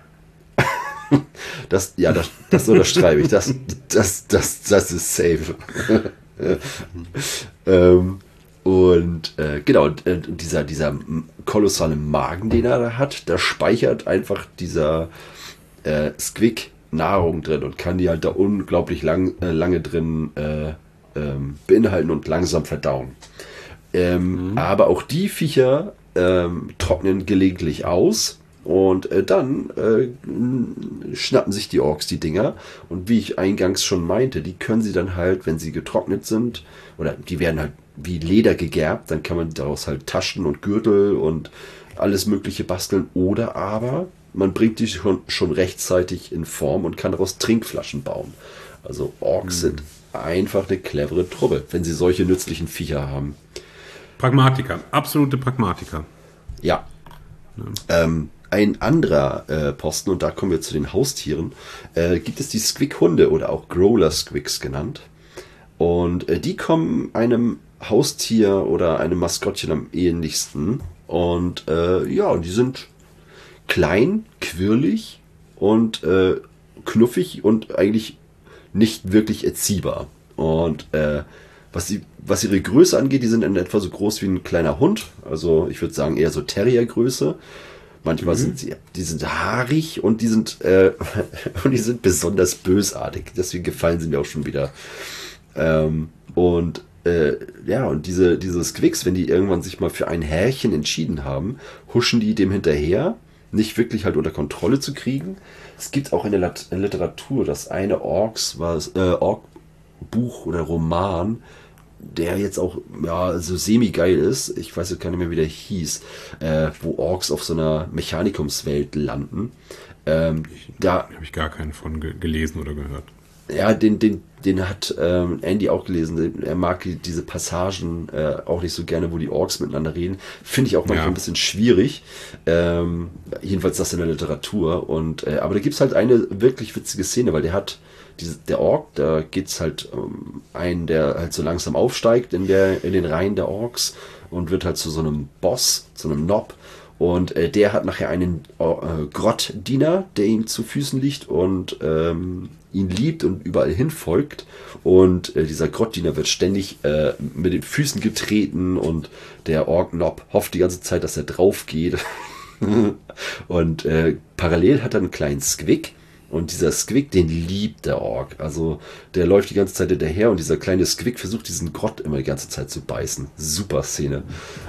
S3: Das unterschreibe ich. Das ist safe. Genau, dieser kolossale Magen, den er da hat, da speichert einfach dieser Squig Nahrung drin und kann die halt da unglaublich lange drin beinhalten und langsam verdauen. Aber auch die Viecher trocknen gelegentlich aus und dann schnappen sich die Orks die Dinger und wie ich eingangs schon meinte, die können sie dann halt, wenn sie getrocknet sind, oder die werden halt wie Leder gegerbt, dann kann man daraus halt Taschen und Gürtel und alles mögliche basteln oder aber man bringt die schon rechtzeitig in Form und kann daraus Trinkflaschen bauen. Also Orks sind einfach eine clevere Truppe, wenn sie solche nützlichen Viecher haben.
S4: Pragmatiker, absolute Pragmatiker.
S3: Ja. Ein anderer Posten, und da kommen wir zu den Haustieren, gibt es die Squig-Hunde oder auch Growler-Squigs genannt. Und die kommen einem Haustier oder einem Maskottchen am ähnlichsten. Und und die sind klein, quirlig und knuffig und eigentlich nicht wirklich erziehbar. Und was ihre Größe angeht, die sind in etwa so groß wie ein kleiner Hund. Also ich würde sagen eher so Terriergröße. Manchmal sind die sind haarig und die sind besonders bösartig. Deswegen gefallen sie mir auch schon wieder. Und diese Squigs, wenn die irgendwann sich mal für ein Härchen entschieden haben, huschen die dem hinterher, nicht wirklich halt unter Kontrolle zu kriegen. Es gibt auch in der Literatur das eine Ork-Buch oder Roman, der jetzt auch so semi-geil ist. Ich weiß jetzt gar nicht mehr, wie der hieß, wo Orks auf so einer Mechanikumswelt landen. Da
S4: habe ich gar keinen von gelesen oder gehört.
S3: Ja, den hat Andy auch gelesen. Er mag diese Passagen auch nicht so gerne, wo die Orks miteinander reden. Finde ich auch manchmal ein bisschen schwierig. Jedenfalls das in der Literatur. Aber da gibt es halt eine wirklich witzige Szene, weil der Ork, da geht es halt einen, der halt so langsam aufsteigt in den Reihen der Orks und wird halt zu so einem Boss, zu einem Nob. Und der hat nachher einen Grottdiener, der ihm zu Füßen liegt und ihn liebt und überall hin folgt. Und dieser Grottdiener wird ständig mit den Füßen getreten und der Ork-Nob hofft die ganze Zeit, dass er drauf geht. Und parallel hat er einen kleinen Squig. Und dieser Squig, den liebt der Ork. Also der läuft die ganze Zeit hinterher und dieser kleine Squig versucht diesen Grott immer die ganze Zeit zu beißen. Super Szene.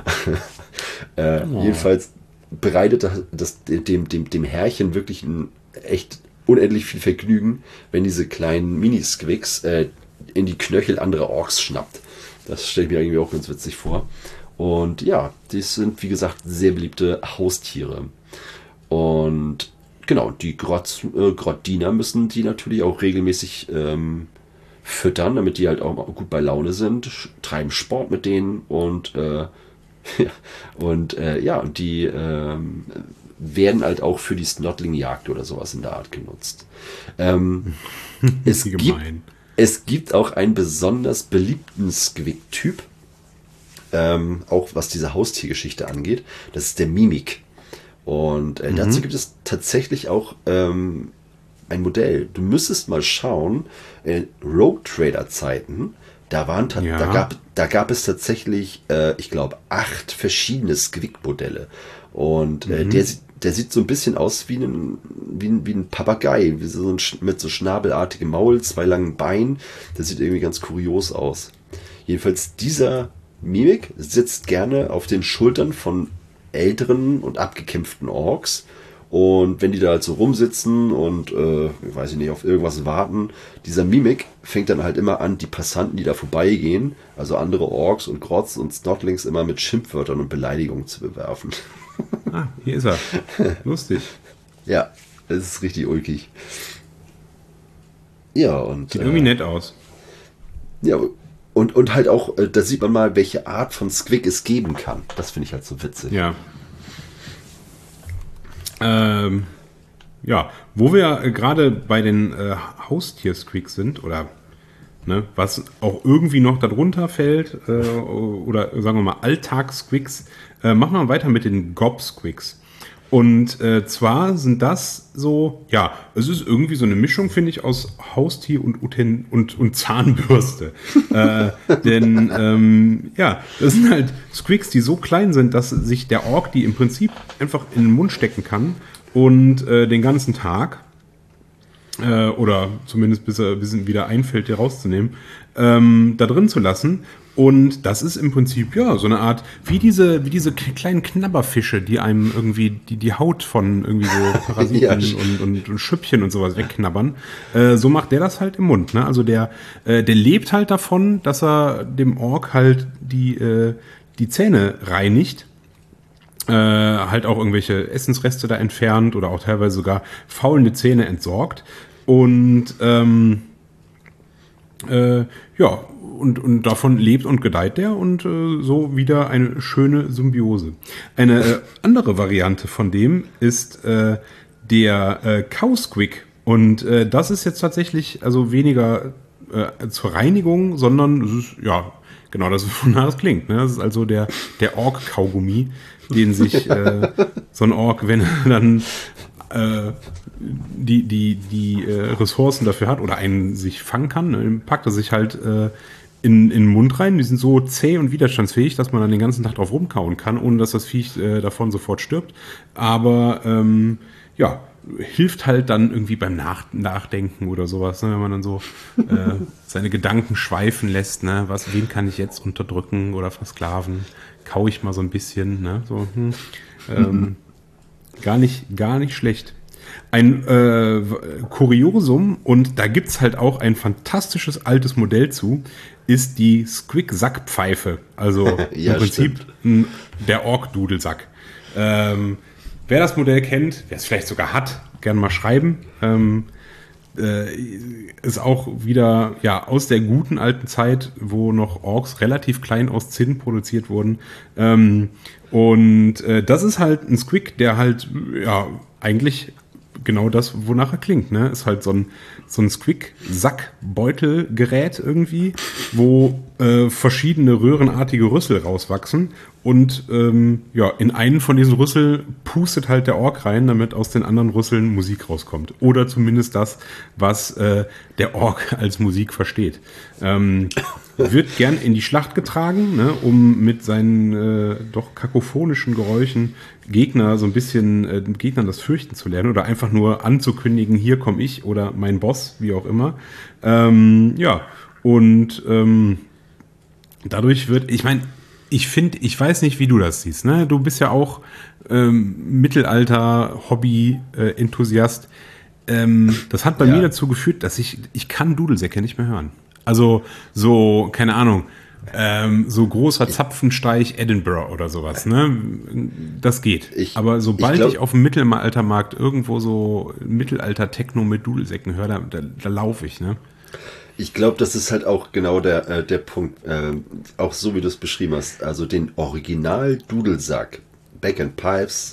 S3: Jedenfalls bereitet das dem Herrchen wirklich ein echt unendlich viel Vergnügen, wenn diese kleinen Mini-Squigs in die Knöchel anderer Orks schnappt. Das stelle ich mir irgendwie auch ganz witzig vor. Und ja, die sind, wie gesagt, sehr beliebte Haustiere. Und genau, die Grottdiener müssen die natürlich auch regelmäßig füttern, damit die halt auch gut bei Laune sind, treiben Sport mit denen und die werden halt auch für die Snottling-Jagd oder sowas in der Art genutzt. Es gibt auch einen besonders beliebten Squig-Typ, auch was diese Haustiergeschichte angeht. Das ist der Mimik. Und dazu gibt es tatsächlich auch ein Modell. Du müsstest mal schauen, Rogue Trader Zeiten, da gab es tatsächlich, ich glaube, 8 verschiedene Squig-Modelle. Und der sieht so ein bisschen aus wie ein Papagei, mit so schnabelartigem Maul, 2 langen Beinen. Das sieht irgendwie ganz kurios aus. Jedenfalls dieser Mimik sitzt gerne auf den Schultern von älteren und abgekämpften Orks. Und wenn die da halt so rumsitzen und, weiß ich nicht, auf irgendwas warten, dieser Mimik fängt dann halt immer an, die Passanten, die da vorbeigehen, also andere Orks und Grotts und Snotlings, immer mit Schimpfwörtern und Beleidigungen zu bewerfen.
S4: Ah, hier ist er. Lustig.
S3: Ja, das ist richtig ulkig. Ja, und
S4: sieht irgendwie nett aus.
S3: Ja, und halt auch, da sieht man mal, welche Art von Squig es geben kann. Das finde ich halt so witzig.
S4: Ja. Wo wir gerade bei den Haustier-Squigs sind, oder was auch irgendwie noch darunter fällt, oder sagen wir mal Alltags-Squigs, machen wir weiter mit den Gob-Squigs. Und zwar sind das so, ja, es ist irgendwie so eine Mischung, finde ich, aus Haustier und Zahnbürste. Denn ja, das sind halt Squigs, die so klein sind, dass sich der Ork die im Prinzip einfach in den Mund stecken kann und den ganzen Tag oder zumindest bis ihm wieder einfällt, die rauszunehmen, da drin zu lassen. Und das ist im Prinzip, ja, so eine Art, wie diese kleinen Knabberfische, die einem irgendwie die Haut von irgendwie so Parasiten und Schüppchen und sowas wegknabbern. So macht der das halt im Mund, ne? Also der lebt halt davon, dass er dem Ork halt die Zähne reinigt. Halt auch irgendwelche Essensreste da entfernt oder auch teilweise sogar faulende Zähne entsorgt. Und ja, und davon lebt und gedeiht der und so wieder eine schöne Symbiose. Eine andere Variante von dem ist der Cow-Squig. Und das ist jetzt tatsächlich also weniger zur Reinigung, sondern es ist, ja, genau das, wonach es klingt. Ne? Das ist also der Ork-Kaugummi, den sich so ein Ork, wenn er dann die Ressourcen dafür hat oder einen sich fangen kann, ne, packt er sich halt in den Mund rein. Die sind so zäh und widerstandsfähig, dass man dann den ganzen Tag drauf rumkauen kann, ohne dass das Viech davon sofort stirbt. Aber ja, hilft halt dann irgendwie beim Nachdenken oder sowas, ne, wenn man dann so seine Gedanken schweifen lässt, ne, wen kann ich jetzt unterdrücken oder versklaven? Kau ich mal so ein bisschen, ne, so, gar nicht schlecht. Ein Kuriosum, und da gibt's halt auch ein fantastisches altes Modell zu, ist die Squig-Sackpfeife. Also
S3: ja,
S4: im Prinzip der Ork-Dudelsack. Wer das Modell kennt, wer es vielleicht sogar hat, gerne mal schreiben. Ist auch wieder ja aus der guten alten Zeit, wo noch Orks relativ klein aus Zinn produziert wurden. Und das ist halt ein Squig, der halt ja eigentlich genau das, wonach er klingt, ne? Ist halt so ein Squig-Sack-Beutelgerät irgendwie, wo verschiedene röhrenartige Rüssel rauswachsen und ja, in einen von diesen Rüssel pustet halt der Ork rein, damit aus den anderen Rüsseln Musik rauskommt. Oder zumindest das, was der Ork als Musik versteht. Wird gern in die Schlacht getragen, ne, um mit seinen doch kakophonischen Geräuschen Gegner so ein bisschen Gegnern das Fürchten zu lernen oder einfach nur anzukündigen, hier komme ich oder mein Boss, wie auch immer. Ja, und dadurch wird, ich meine, ich weiß nicht, wie du das siehst, ne? Du bist ja auch Mittelalter-Hobby-Enthusiast. Das hat bei mir dazu geführt, dass ich kann Dudelsäcke nicht mehr hören. Also so, keine Ahnung, so großer Zapfenstreich Edinburgh oder sowas, ne? Das geht. Aber sobald ich auf dem Mittelaltermarkt irgendwo so Mittelalter-Techno mit Dudelsäcken höre, da laufe ich, ne?
S3: Ich glaube, das ist halt auch genau der Punkt, auch so wie du es beschrieben hast. Also den Original-Dudelsack, Back and Pipes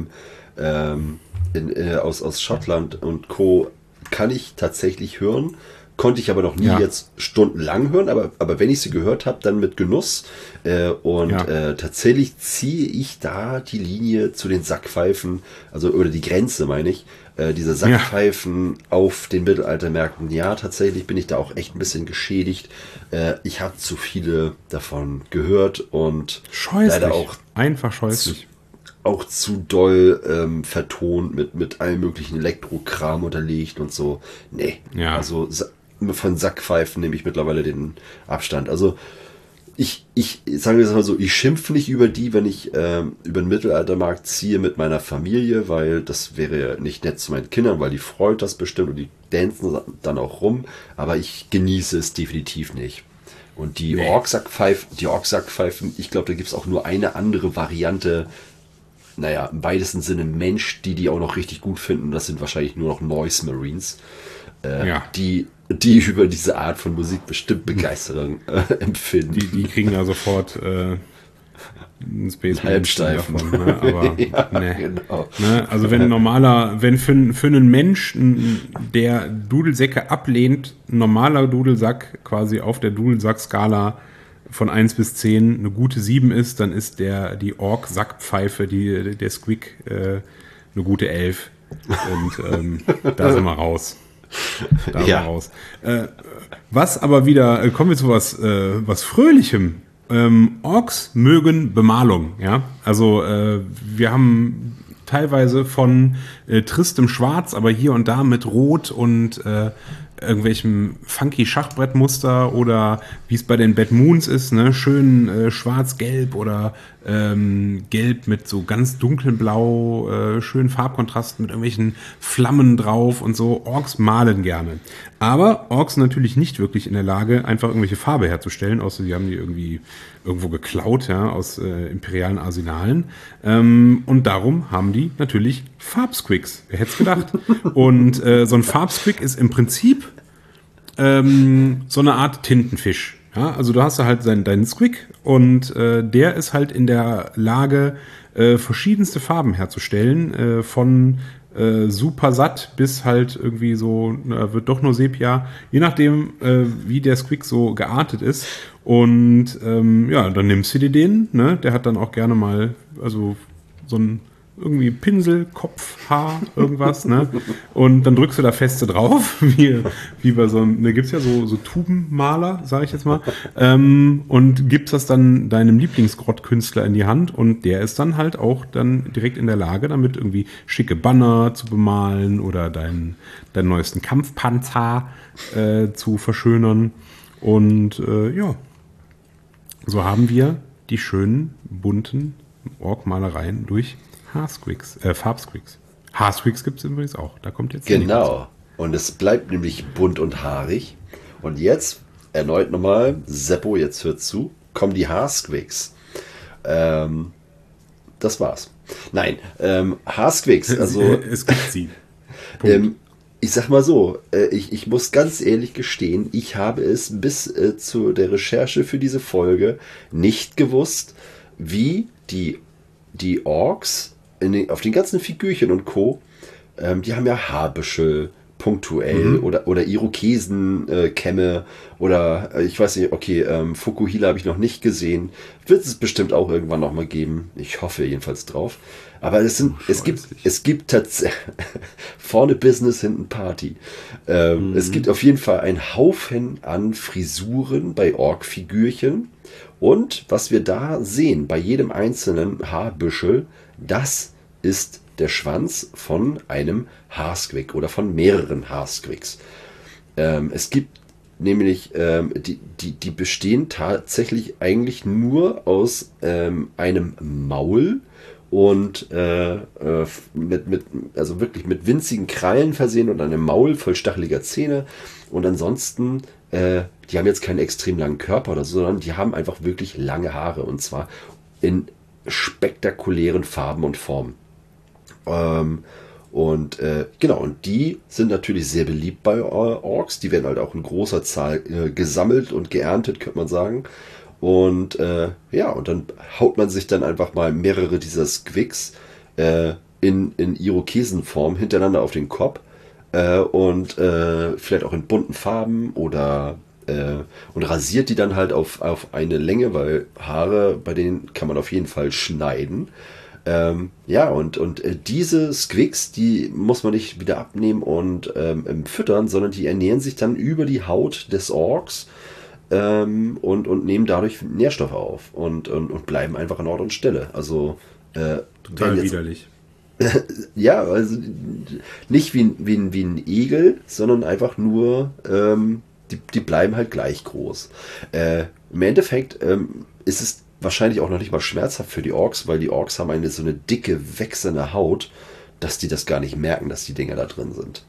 S3: aus Schottland und Co. kann ich tatsächlich hören. Konnte ich aber noch nie jetzt stundenlang hören, aber wenn ich sie gehört habe, dann mit Genuss. Tatsächlich ziehe ich da die Linie zu den Sackpfeifen, also oder die Grenze, meine ich, diese Sackpfeifen auf den Mittelaltermärkten. Ja, tatsächlich bin ich da auch echt ein bisschen geschädigt. Ich habe zu viele davon gehört und leider auch
S4: einfach scheußlich.
S3: Auch zu doll vertont mit allem möglichen Elektrokram unterlegt und so. Nee, also von Sackpfeifen nehme ich mittlerweile den Abstand. Also ich sage jetzt mal so, ich schimpfe nicht über die, wenn ich über den Mittelaltermarkt ziehe mit meiner Familie, weil das wäre nicht nett zu meinen Kindern, weil die freut das bestimmt und die dancen dann auch rum, aber ich genieße es definitiv nicht. Und die Ork-Sackpfeifen, ich glaube, da gibt es auch nur eine andere Variante, naja, im weitesten Sinne Mensch, die auch noch richtig gut finden. Das sind wahrscheinlich nur noch Noise Marines, die über diese Art von Musik bestimmt Begeisterung empfinden.
S4: Die kriegen da sofort einen Space
S3: Halbsteifen
S4: davon. Ne? Aber genau. Ne? Also wenn für einen Mensch, der Dudelsäcke ablehnt, ein normaler Dudelsack quasi auf der Dudelsack-Skala von 1 bis 10 eine gute 7 ist, dann ist die Ork-Sackpfeife, der Squeak, eine gute 11. Und da sind wir raus. Was aber wieder, kommen wir zu was Fröhlichem. Orks mögen Bemalung, ja. Also wir haben teilweise von tristem Schwarz, aber hier und da mit Rot und irgendwelchem funky Schachbrettmuster oder wie es bei den Bad Moons ist, ne, schön schwarz-gelb oder gelb mit so ganz dunklem Blau, schönen Farbkontrast mit irgendwelchen Flammen drauf und so. Orks malen gerne. Aber Orks natürlich nicht wirklich in der Lage, einfach irgendwelche Farbe herzustellen, außer sie haben die irgendwie irgendwo geklaut, ja, aus imperialen Arsenalen. Und darum haben die natürlich Farbsquicks. Wer hätte es gedacht? Und so ein Farbsquick ist im Prinzip so eine Art Tintenfisch. Ja, also du hast da halt deinen Squig und der ist halt in der Lage, verschiedenste Farben herzustellen, von super satt bis halt irgendwie so, wird doch nur Sepia, je nachdem, wie der Squig so geartet ist. Und dann nimmst du dir den, ne? Der hat dann auch gerne mal, also so ein irgendwie Pinsel, Kopf, Haar, irgendwas, ne? Und dann drückst du da feste drauf, wie bei so einem, da gibt's ja so Tubenmaler, sage ich jetzt mal, und gibst das dann deinem Lieblingsgrottkünstler in die Hand und der ist dann halt auch dann direkt in der Lage, damit irgendwie schicke Banner zu bemalen oder deinen neuesten Kampfpanzer zu verschönern. Und so haben wir die schönen, bunten Ork-Malereien durch Farbsquicks. Haarsquicks gibt es übrigens auch. Da kommt jetzt
S3: genau. Und es bleibt nämlich bunt und haarig. Und jetzt erneut nochmal, Seppo, jetzt hört zu, kommen die Haarsquicks. Das war's. Nein, Haarsquicks, also
S4: es gibt sie.
S3: Ich sag mal so, ich muss ganz ehrlich gestehen, ich habe es bis zu der Recherche für diese Folge nicht gewusst, wie die Orks auf den ganzen Figürchen und Co., die haben ja Haarbüschel punktuell oder Irokesenkämme oder ich weiß nicht, okay, Fukuhila habe ich noch nicht gesehen. Wird es bestimmt auch irgendwann noch mal geben. Ich hoffe jedenfalls drauf. Aber es gibt tatsächlich vorne Business, hinten Party. Es gibt auf jeden Fall einen Haufen an Frisuren bei Ork-Figürchen. Und was wir da sehen, bei jedem einzelnen Haarbüschel, das ist der Schwanz von einem Haarsquig oder von mehreren Haarsquigs. Es gibt nämlich, die bestehen tatsächlich eigentlich nur aus einem Maul und also wirklich mit winzigen Krallen versehen und einem Maul voll stacheliger Zähne. Und ansonsten, die haben jetzt keinen extrem langen Körper oder so, sondern die haben einfach wirklich lange Haare und zwar in spektakulären Farben und Formen. Und die sind natürlich sehr beliebt bei Orks. Die werden halt auch in großer Zahl gesammelt und geerntet, könnte man sagen. Und und dann haut man sich dann einfach mal mehrere dieser Squigs in Irokesenform hintereinander auf den Kopf und vielleicht auch in bunten Farben oder und rasiert die dann halt auf eine Länge, weil Haare, bei denen kann man auf jeden Fall schneiden. Diese Squigs, die muss man nicht wieder abnehmen und füttern, sondern die ernähren sich dann über die Haut des Orks und nehmen dadurch Nährstoffe auf und bleiben einfach an Ort und Stelle. Also
S4: total widerlich.
S3: Ja, also nicht wie ein Igel, sondern einfach nur die bleiben halt gleich groß. Im Endeffekt ist es wahrscheinlich auch noch nicht mal schmerzhaft für die Orks, weil die Orks haben so eine dicke, wechselnde Haut, dass die das gar nicht merken, dass die Dinger da drin sind.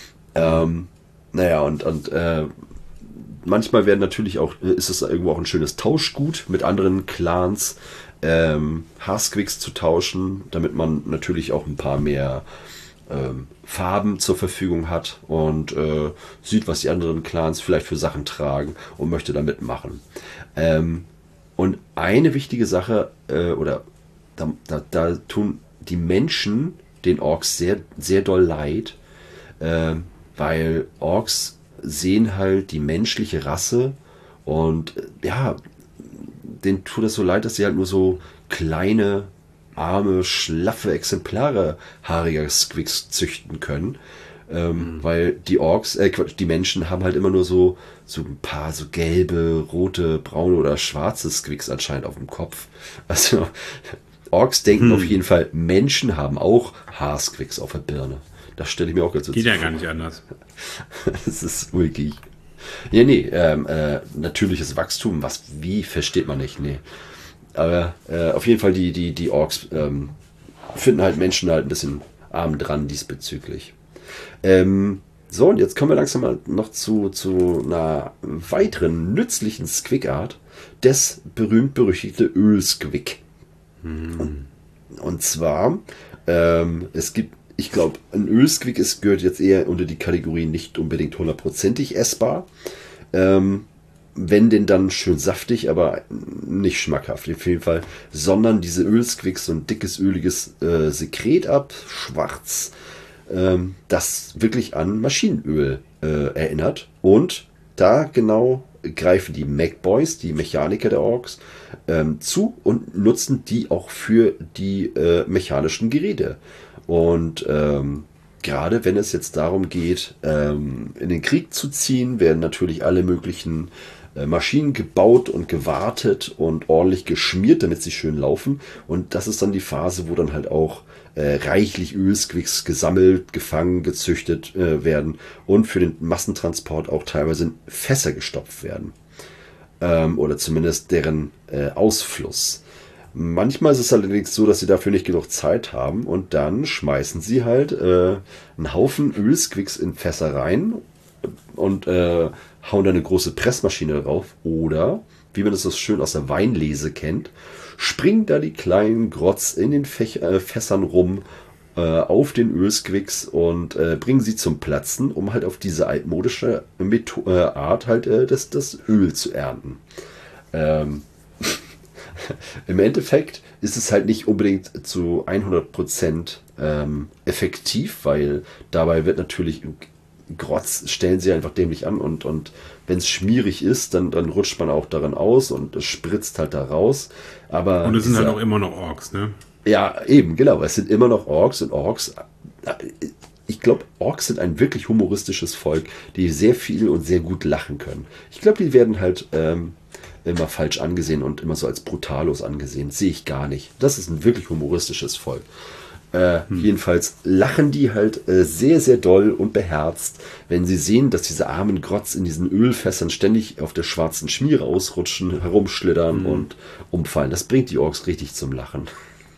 S3: Manchmal werden natürlich auch, ist es irgendwo auch ein schönes Tauschgut mit anderen Clans, Haarsquigs zu tauschen, damit man natürlich auch ein paar mehr Farben zur Verfügung hat und sieht, was die anderen Clans vielleicht für Sachen tragen und möchte da mitmachen. Und eine wichtige Sache, da tun die Menschen den Orks sehr, sehr doll leid, weil Orks sehen halt die menschliche Rasse und denen tut das so leid, dass sie halt nur so kleine, arme, schlaffe Exemplare haariger Squigs züchten können. Weil die Orks, die Menschen haben halt immer nur so ein paar so gelbe, rote, braune oder schwarze Squigs anscheinend auf dem Kopf. Also Orks denken auf jeden Fall, Menschen haben auch Haarsquigs auf der Birne. Das stelle ich mir auch ganz
S4: Geht ja gar nicht anders.
S3: Das ist ulkig. Ja, nee, natürliches Wachstum, wie, versteht man nicht, nee. Aber auf jeden Fall die Orks finden halt Menschen halt ein bisschen arm dran diesbezüglich. So, und jetzt kommen wir langsam mal noch zu einer weiteren nützlichen Squig-Art, das berühmt-berüchtigte Öl-Squig. Und zwar, es gibt, ich glaube, ein Öl-Squig gehört jetzt eher unter die Kategorie nicht unbedingt 100%ig essbar. Wenn denn dann schön saftig, aber nicht schmackhaft auf jeden Fall, sondern diese Öl-Squigs so ein dickes, öliges Sekret ab, schwarz, das wirklich an Maschinenöl erinnert. Und da genau greifen die Macboys, die Mechaniker der Orks, zu und nutzen die auch für die mechanischen Geräte. Und gerade wenn es jetzt darum geht, in den Krieg zu ziehen, werden natürlich alle möglichen Maschinen gebaut und gewartet und ordentlich geschmiert, damit sie schön laufen. Und das ist dann die Phase, wo dann halt auch reichlich Ölsquigs gesammelt, gefangen, gezüchtet werden und für den Massentransport auch teilweise in Fässer gestopft werden. Oder zumindest deren Ausfluss. Manchmal ist es allerdings so, dass sie dafür nicht genug Zeit haben und dann schmeißen sie halt einen Haufen Ölsquigs in Fässer rein und hauen da eine große Pressmaschine drauf. Oder, wie man das so schön aus der Weinlese kennt, springen da die kleinen Grotz in den Fässern rum auf den Ölsquigs und bringen sie zum Platzen, um halt auf diese altmodische Art halt das Öl zu ernten. Im Endeffekt ist es halt nicht unbedingt zu 100% effektiv, weil dabei wird natürlich Grotz stellen sie einfach dämlich an und wenn es schmierig ist, dann rutscht man auch daran aus und es spritzt halt da raus. Aber
S4: und es sind halt auch immer noch Orks, ne?
S3: Ja, eben, genau. Es sind immer noch Orks und Orks. Ich glaube, Orks sind ein wirklich humoristisches Volk, die sehr viel und sehr gut lachen können. Ich glaube, die werden halt immer falsch angesehen und immer so als brutalos angesehen. Sehe ich gar nicht. Das ist ein wirklich humoristisches Volk. Jedenfalls lachen die halt sehr, sehr doll und beherzt, wenn sie sehen, dass diese armen Grotz in diesen Ölfässern ständig auf der schwarzen Schmiere ausrutschen, herumschlittern und umfallen. Das bringt die Orks richtig zum Lachen.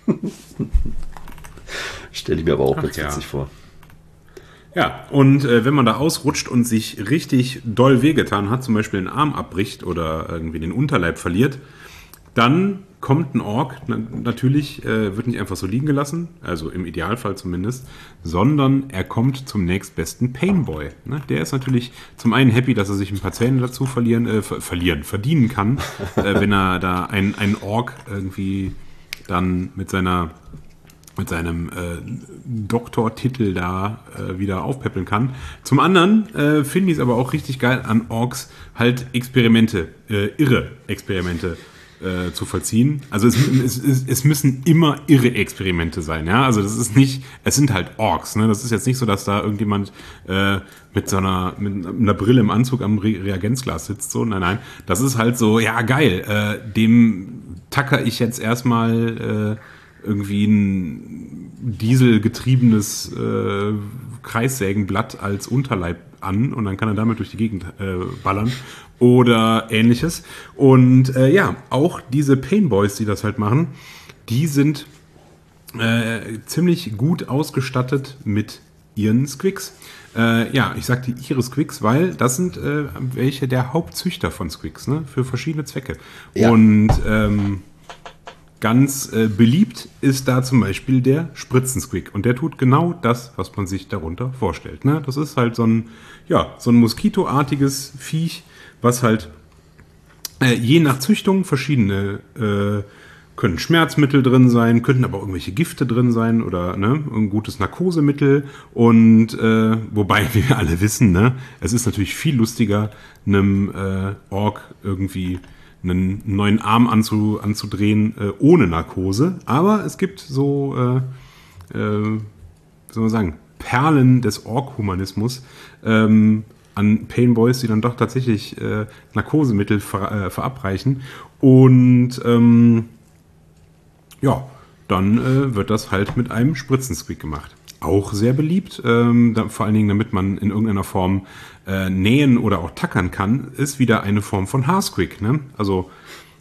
S3: Stelle ich mir aber auch ganz witzig vor.
S4: Ja, und wenn man da ausrutscht und sich richtig doll wehgetan hat, zum Beispiel den Arm abbricht oder irgendwie den Unterleib verliert, dann kommt ein Ork, natürlich wird nicht einfach so liegen gelassen, also im Idealfall zumindest, sondern er kommt zum nächstbesten Painboy. Ne? Der ist natürlich zum einen happy, dass er sich ein paar Zähne dazu verdienen kann, wenn er da einen Ork irgendwie dann mit seinem Doktortitel da wieder aufpäppeln kann. Zum anderen finde ich es aber auch richtig geil, an Orks halt irre Experimente zu vollziehen. Also es müssen immer irre Experimente sein, ja. Also das ist nicht, es sind halt Orks, ne? Das ist jetzt nicht so, dass da irgendjemand mit einer Brille im Anzug am Reagenzglas sitzt, so. Nein. Das ist halt so, ja geil, dem tacker ich jetzt erstmal irgendwie ein dieselgetriebenes Kreissägenblatt als Unterleib an und dann kann er damit durch die Gegend ballern oder ähnliches. Und auch diese Painboys, die das halt machen, die sind ziemlich gut ausgestattet mit ihren Squigs. Ich sagte ihre Squigs, weil das sind welche der Hauptzüchter von Squigs, ne, für verschiedene Zwecke. Ja. Und ganz beliebt ist da zum Beispiel der Spritzensquig. Und der tut genau das, was man sich darunter vorstellt. Ne? Das ist halt so ein Moskitoartiges Viech, was halt je nach Züchtung verschiedene können Schmerzmittel drin sein, könnten aber auch irgendwelche Gifte drin sein oder ein gutes Narkosemittel. Und wobei wir alle wissen, ne, es ist natürlich viel lustiger, einem Ork irgendwie einen neuen Arm anzudrehen ohne Narkose. Aber es gibt so, wie soll man sagen, Perlen des Ork-Humanismus an Painboys, die dann doch tatsächlich Narkosemittel verabreichen. Und dann wird das halt mit einem Spritzensqueak gemacht. Auch sehr beliebt, vor allen Dingen, damit man in irgendeiner Form nähen oder auch tackern kann, ist wieder eine Form von Haarsqueak. Ne? Also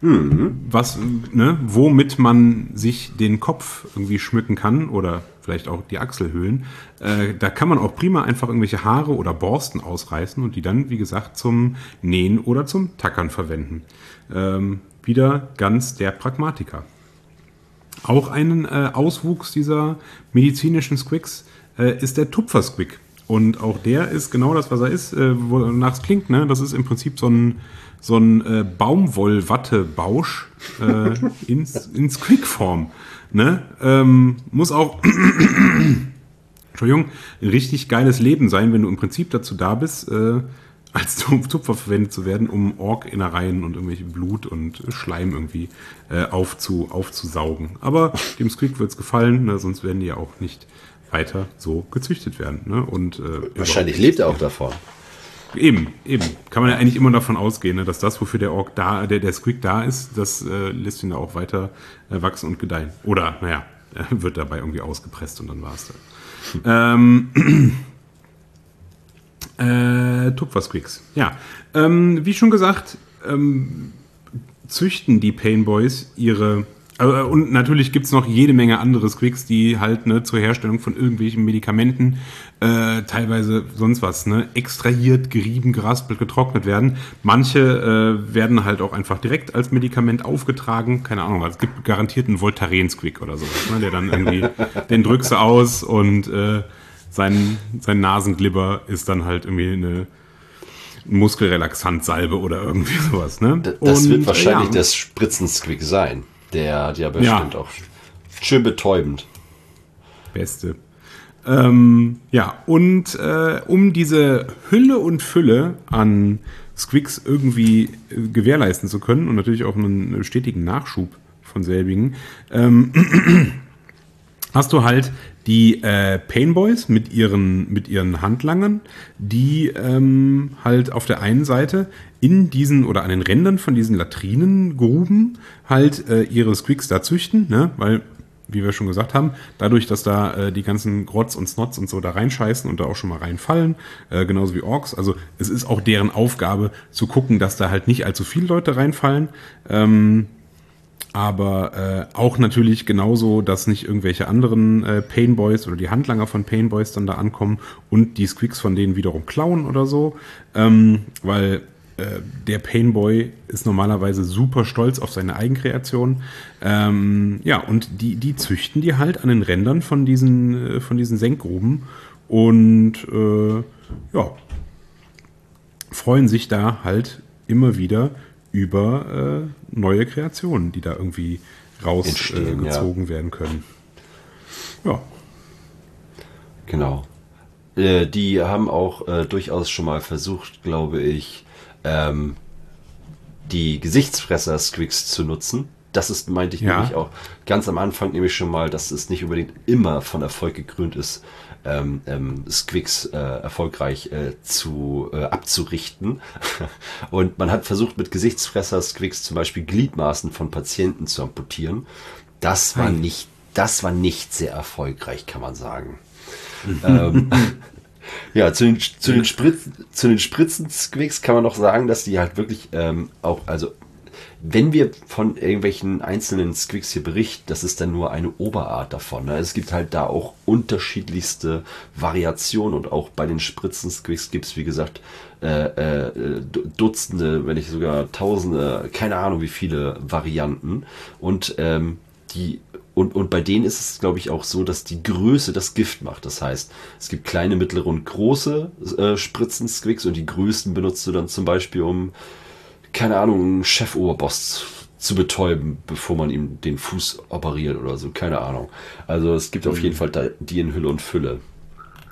S4: womit man sich den Kopf irgendwie schmücken kann oder vielleicht auch die Achselhöhlen. Da kann man auch prima einfach irgendwelche Haare oder Borsten ausreißen und die dann, wie gesagt, zum Nähen oder zum Tackern verwenden. Wieder ganz der Pragmatiker. Auch ein Auswuchs dieser medizinischen Squicks ist der Tupfer-Squick. Und auch der ist genau das, was er ist, wonach es klingt. Ne? Das ist im Prinzip so ein Baumwollwatte-Bausch in Squick-Form. Ne? Muss auch Entschuldigung, ein richtig geiles Leben sein, wenn du im Prinzip dazu da bist, als Tupfer verwendet zu werden, um Ork-Innereien und irgendwelche Blut und Schleim irgendwie aufzusaugen. Aber dem Squeak wird es gefallen, ne? Sonst werden die ja auch nicht weiter so gezüchtet werden. Ne? Und,
S3: wahrscheinlich lebt er auch davon.
S4: Eben. Kann man ja eigentlich immer davon ausgehen, ne, dass das, wofür der Ork der Squeak da ist, das lässt ihn ja auch weiter wachsen und gedeihen. Oder, wird dabei irgendwie ausgepresst und dann war es da. Tupfer-Squeaks. Ja. Wie schon gesagt, züchten die Painboys ihre. Und natürlich gibt's noch jede Menge andere Squicks, die halt zur Herstellung von irgendwelchen Medikamenten, teilweise sonst was, extrahiert, gerieben, geraspelt, getrocknet werden. Manche werden halt auch einfach direkt als Medikament aufgetragen. Keine Ahnung, es gibt garantiert einen Voltaren-Squick oder sowas, der dann irgendwie, den drückst du aus und sein Nasenglibber ist dann halt irgendwie eine Muskelrelaxant-Salbe oder irgendwie sowas. Ne?
S3: Das wird wahrscheinlich das Spritzen-Squick sein. Der ja bestimmt auch schön betäubend.
S4: Beste. Um diese Hülle und Fülle an Squicks irgendwie gewährleisten zu können und natürlich auch einen stetigen Nachschub von selbigen, hast du halt die Painboys mit ihren Handlangern, die halt auf der einen Seite in diesen oder an den Rändern von diesen Latrinengruben halt ihre Squicks da züchten, ne? Weil, wie wir schon gesagt haben, dadurch, dass da die ganzen Grotz und Snots und so da reinscheißen und da auch schon mal reinfallen, genauso wie Orks, also es ist auch deren Aufgabe zu gucken, dass da halt nicht allzu viele Leute reinfallen, aber auch natürlich genauso, dass nicht irgendwelche anderen Painboys oder die Handlanger von Painboys dann da ankommen und die Squicks von denen wiederum klauen oder so, weil der Painboy ist normalerweise super stolz auf seine Eigenkreation. Und die züchten die halt an den Rändern von diesen Senkgruben und freuen sich da halt immer wieder über neue Kreationen, die da irgendwie rausgezogen werden können. Ja.
S3: Genau. Die haben auch durchaus schon mal versucht, glaube ich, die Gesichtsfresser-Squicks zu nutzen. Das ist, meinte ich nämlich auch ganz am Anfang nämlich schon mal, dass es nicht unbedingt immer von Erfolg gekrönt ist, Squicks erfolgreich abzurichten. Und man hat versucht, mit Gesichtsfresser-Squicks zum Beispiel Gliedmaßen von Patienten zu amputieren. Das war nicht sehr erfolgreich, kann man sagen. Ja, zu den Spritzen-Squicks kann man noch sagen, dass die halt wirklich auch, also wenn wir von irgendwelchen einzelnen Squicks hier berichten, das ist dann nur eine Oberart davon. Ne? Es gibt halt da auch unterschiedlichste Variationen und auch bei den Spritzen-Squicks gibt es, wie gesagt, Dutzende, wenn nicht sogar Tausende, keine Ahnung wie viele Varianten. Und Und bei denen ist es, glaube ich, auch so, dass die Größe das Gift macht. Das heißt, es gibt kleine, mittlere und große Spritzen-Squicks und die größten benutzt du dann zum Beispiel, um, keine Ahnung, einen Chefoberboss zu betäuben, bevor man ihm den Fuß operiert oder so. Keine Ahnung. Also es gibt auf jeden Fall die in Hülle und Fülle.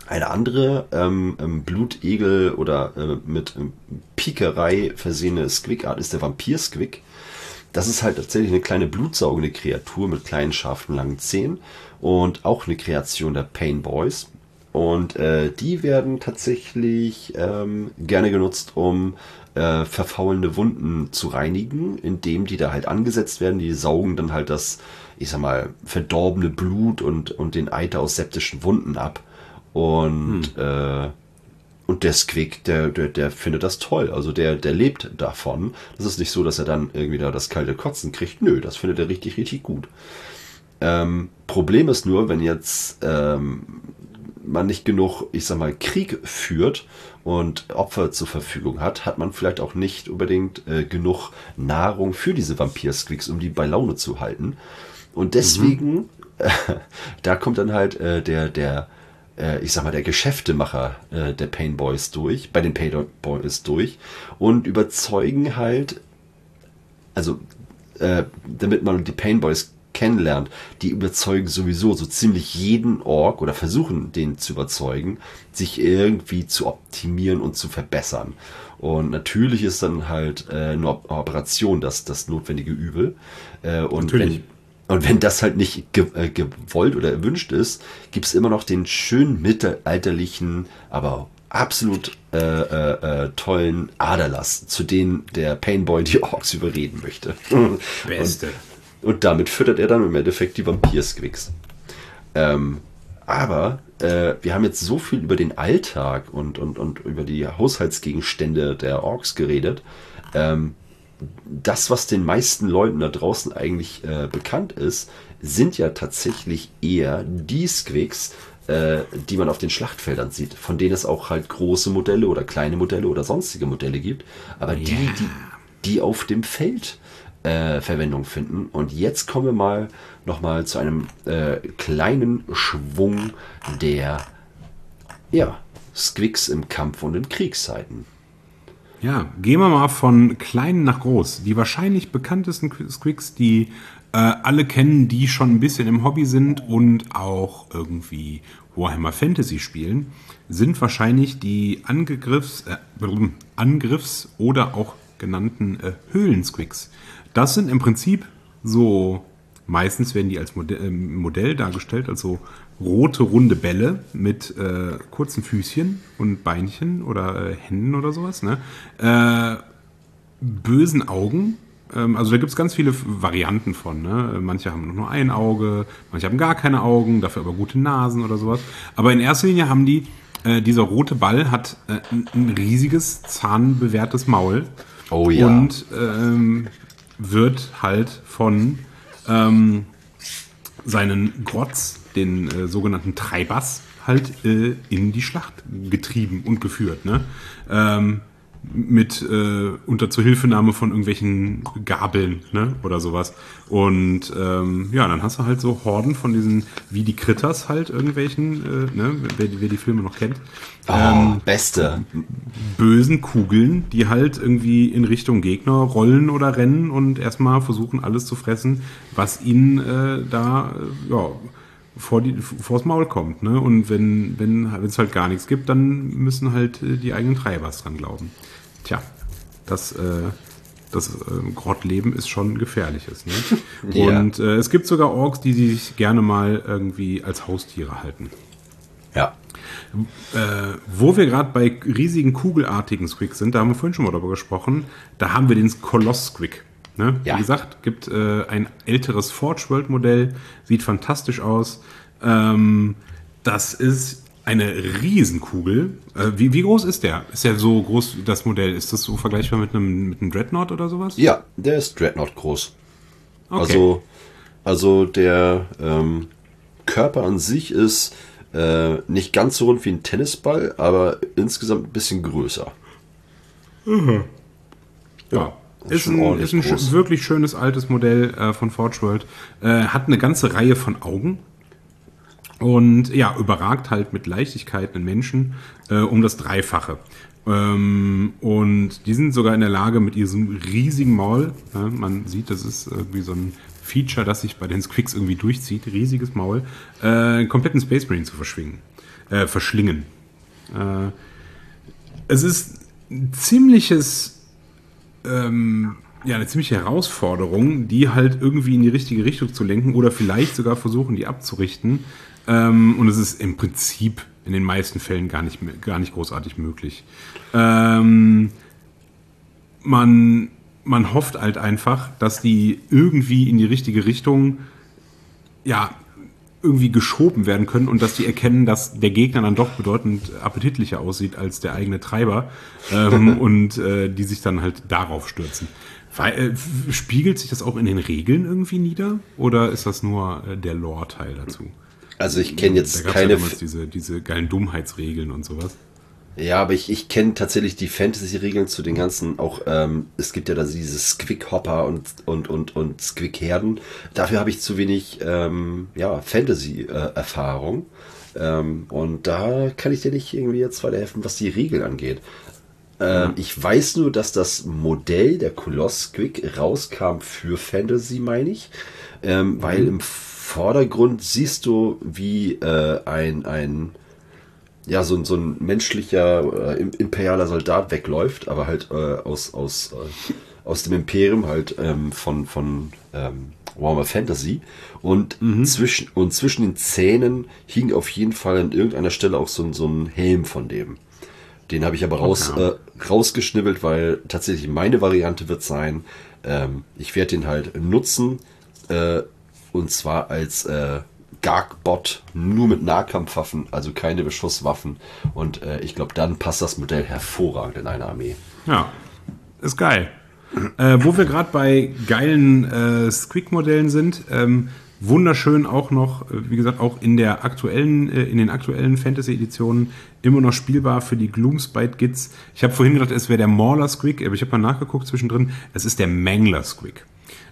S3: Eine andere Blutegel oder mit Pikerei versehene Squig-Art ist der Vampir-Squig. Das ist halt tatsächlich eine kleine blutsaugende Kreatur mit kleinen, scharfen, langen Zähnen und auch eine Kreation der Pain Boys. Und die werden tatsächlich gerne genutzt, um verfaulende Wunden zu reinigen, indem die da halt angesetzt werden. Die saugen dann halt das, ich sag mal, verdorbene Blut und den Eiter aus septischen Wunden ab. Und der Squig, der findet das toll. Also der lebt davon. Das ist nicht so, dass er dann irgendwie da das kalte Kotzen kriegt. Nö, das findet er richtig, richtig gut. Problem ist nur, wenn jetzt man nicht genug, ich sag mal, Krieg führt und Opfer zur Verfügung hat man vielleicht auch nicht unbedingt genug Nahrung für diese Vampir-Squigs, um die bei Laune zu halten. Und deswegen, da kommt dann halt ich sag mal, der Geschäftemacher der Pain Boys bei den Pain Boys durch und überzeugen halt, also damit man die Pain Boys kennenlernt, die überzeugen sowieso so ziemlich jeden Ork oder versuchen, den zu überzeugen, sich irgendwie zu optimieren und zu verbessern. Und natürlich ist dann halt eine Operation das notwendige Übel. Und
S4: natürlich.
S3: Wenn das halt nicht gewollt oder erwünscht ist, gibt es immer noch den schönen mittelalterlichen, aber absolut tollen Aderlass, zu denen der Painboy die Orks überreden möchte.
S4: Beste.
S3: Und damit füttert er dann im Endeffekt die Vampir-Squigs. Aber wir haben jetzt so viel über den Alltag und über die Haushaltsgegenstände der Orks geredet. Das, was den meisten Leuten da draußen eigentlich bekannt ist, sind ja tatsächlich eher die Squigs, die man auf den Schlachtfeldern sieht, von denen es auch halt große Modelle oder kleine Modelle oder sonstige Modelle gibt, aber die auf dem Feld Verwendung finden. Und jetzt kommen wir nochmal zu einem kleinen Schwung der Squigs im Kampf und in Kriegszeiten.
S4: Ja, gehen wir mal von klein nach groß. Die wahrscheinlich bekanntesten Squigs, die alle kennen, die schon ein bisschen im Hobby sind und auch irgendwie Warhammer Fantasy spielen, sind wahrscheinlich die Angriffs- oder auch genannten Höhlensquigs. Das sind im Prinzip so, meistens werden die als Modell dargestellt, also rote, runde Bälle mit kurzen Füßchen und Beinchen oder Händen oder sowas. Ne? Bösen Augen. Also da gibt es ganz viele Varianten von. Ne? Manche haben nur ein Auge, manche haben gar keine Augen, dafür aber gute Nasen oder sowas. Aber in erster Linie haben dieser rote Ball hat ein riesiges, zahnbewehrtes Maul.
S3: Oh ja.
S4: Und wird halt von seinen Grotz, den sogenannten Treibers, halt in die Schlacht getrieben und geführt. Ne? Unter Zuhilfenahme von irgendwelchen Gabeln, ne? Oder sowas. Und dann hast du halt so Horden von diesen, wie die Critters halt irgendwelchen, ne? Wer die Filme noch kennt.
S3: Beste.
S4: Bösen Kugeln, die halt irgendwie in Richtung Gegner rollen oder rennen und erstmal versuchen, alles zu fressen, was ihnen vors Maul kommt. Ne? Und wenn es halt gar nichts gibt, dann müssen halt die eigenen Treibers dran glauben. Tja, das Grottleben ist schon gefährliches. Ne?
S3: Ja.
S4: Und es gibt sogar Orks, die sich gerne mal irgendwie als Haustiere halten.
S3: Ja.
S4: Wo wir gerade bei riesigen kugelartigen Squigs sind, da haben wir vorhin schon mal drüber gesprochen, da haben wir den Koloss-Squig. Ne?
S3: Ja.
S4: Wie gesagt, gibt ein älteres Forge World Modell, sieht fantastisch aus. Das ist eine Riesenkugel. Wie groß ist der? Ist der so groß, das Modell? Ist das so vergleichbar mit einem Dreadnought oder sowas?
S3: Ja, der ist Dreadnought groß.
S4: Okay.
S3: Also der Körper an sich ist nicht ganz so rund wie ein Tennisball, aber insgesamt ein bisschen größer.
S4: Ja. Ist ein wirklich schönes altes Modell von Forge World. Hat eine ganze Reihe von Augen. Und ja, überragt halt mit Leichtigkeit einen Menschen um das Dreifache. Und die sind sogar in der Lage, mit diesem riesigen Maul, man sieht, das ist wie so ein Feature, das sich bei den Squigs irgendwie durchzieht, riesiges Maul, einen kompletten Space Marine zu verschlingen. Es ist ein eine ziemliche Herausforderung, die halt irgendwie in die richtige Richtung zu lenken oder vielleicht sogar versuchen, die abzurichten. Und es ist im Prinzip in den meisten Fällen gar nicht großartig möglich. Man hofft halt einfach, dass die irgendwie in die richtige Richtung irgendwie geschoben werden können und dass die erkennen, dass der Gegner dann doch bedeutend appetitlicher aussieht als der eigene Treiber und die sich dann halt darauf stürzen. Spiegelt sich das auch in den Regeln irgendwie nieder oder ist das nur der Lore-Teil dazu?
S3: Also ich kenne jetzt
S4: da
S3: keine...
S4: Ja damals diese geilen Dummheitsregeln und sowas.
S3: Ja, aber ich kenne tatsächlich die Fantasy-Regeln zu den ganzen, auch es gibt ja da diese Squig-Hopper und Squig-Herden. Dafür habe ich zu wenig Fantasy-Erfahrung. Und da kann ich dir nicht irgendwie jetzt weiterhelfen, was die Regeln angeht. Ich weiß nur, dass das Modell der Koloss-Squig rauskam für Fantasy, meine ich. Weil im Vordergrund siehst du, wie so ein menschlicher imperialer Soldat wegläuft, aber halt aus dem Imperium halt von Warhammer Fantasy und zwischen den Zähnen hing auf jeden Fall an irgendeiner Stelle auch so ein Helm von dem. Den habe ich aber rausgeschnibbelt, weil tatsächlich meine Variante wird sein, ich werde den halt nutzen, und zwar als Garg-Bot, nur mit Nahkampfwaffen, also keine Beschusswaffen. Und ich glaube, dann passt das Modell hervorragend in eine Armee.
S4: Ja, ist geil. Wo wir gerade bei geilen Squig-Modellen sind, wunderschön auch noch, wie gesagt, auch in den aktuellen Fantasy-Editionen immer noch spielbar für die Gloomspite Gits. Ich habe vorhin gedacht, es wäre der Mauler Squig, aber ich habe mal nachgeguckt zwischendrin, es ist der Mangler Squig.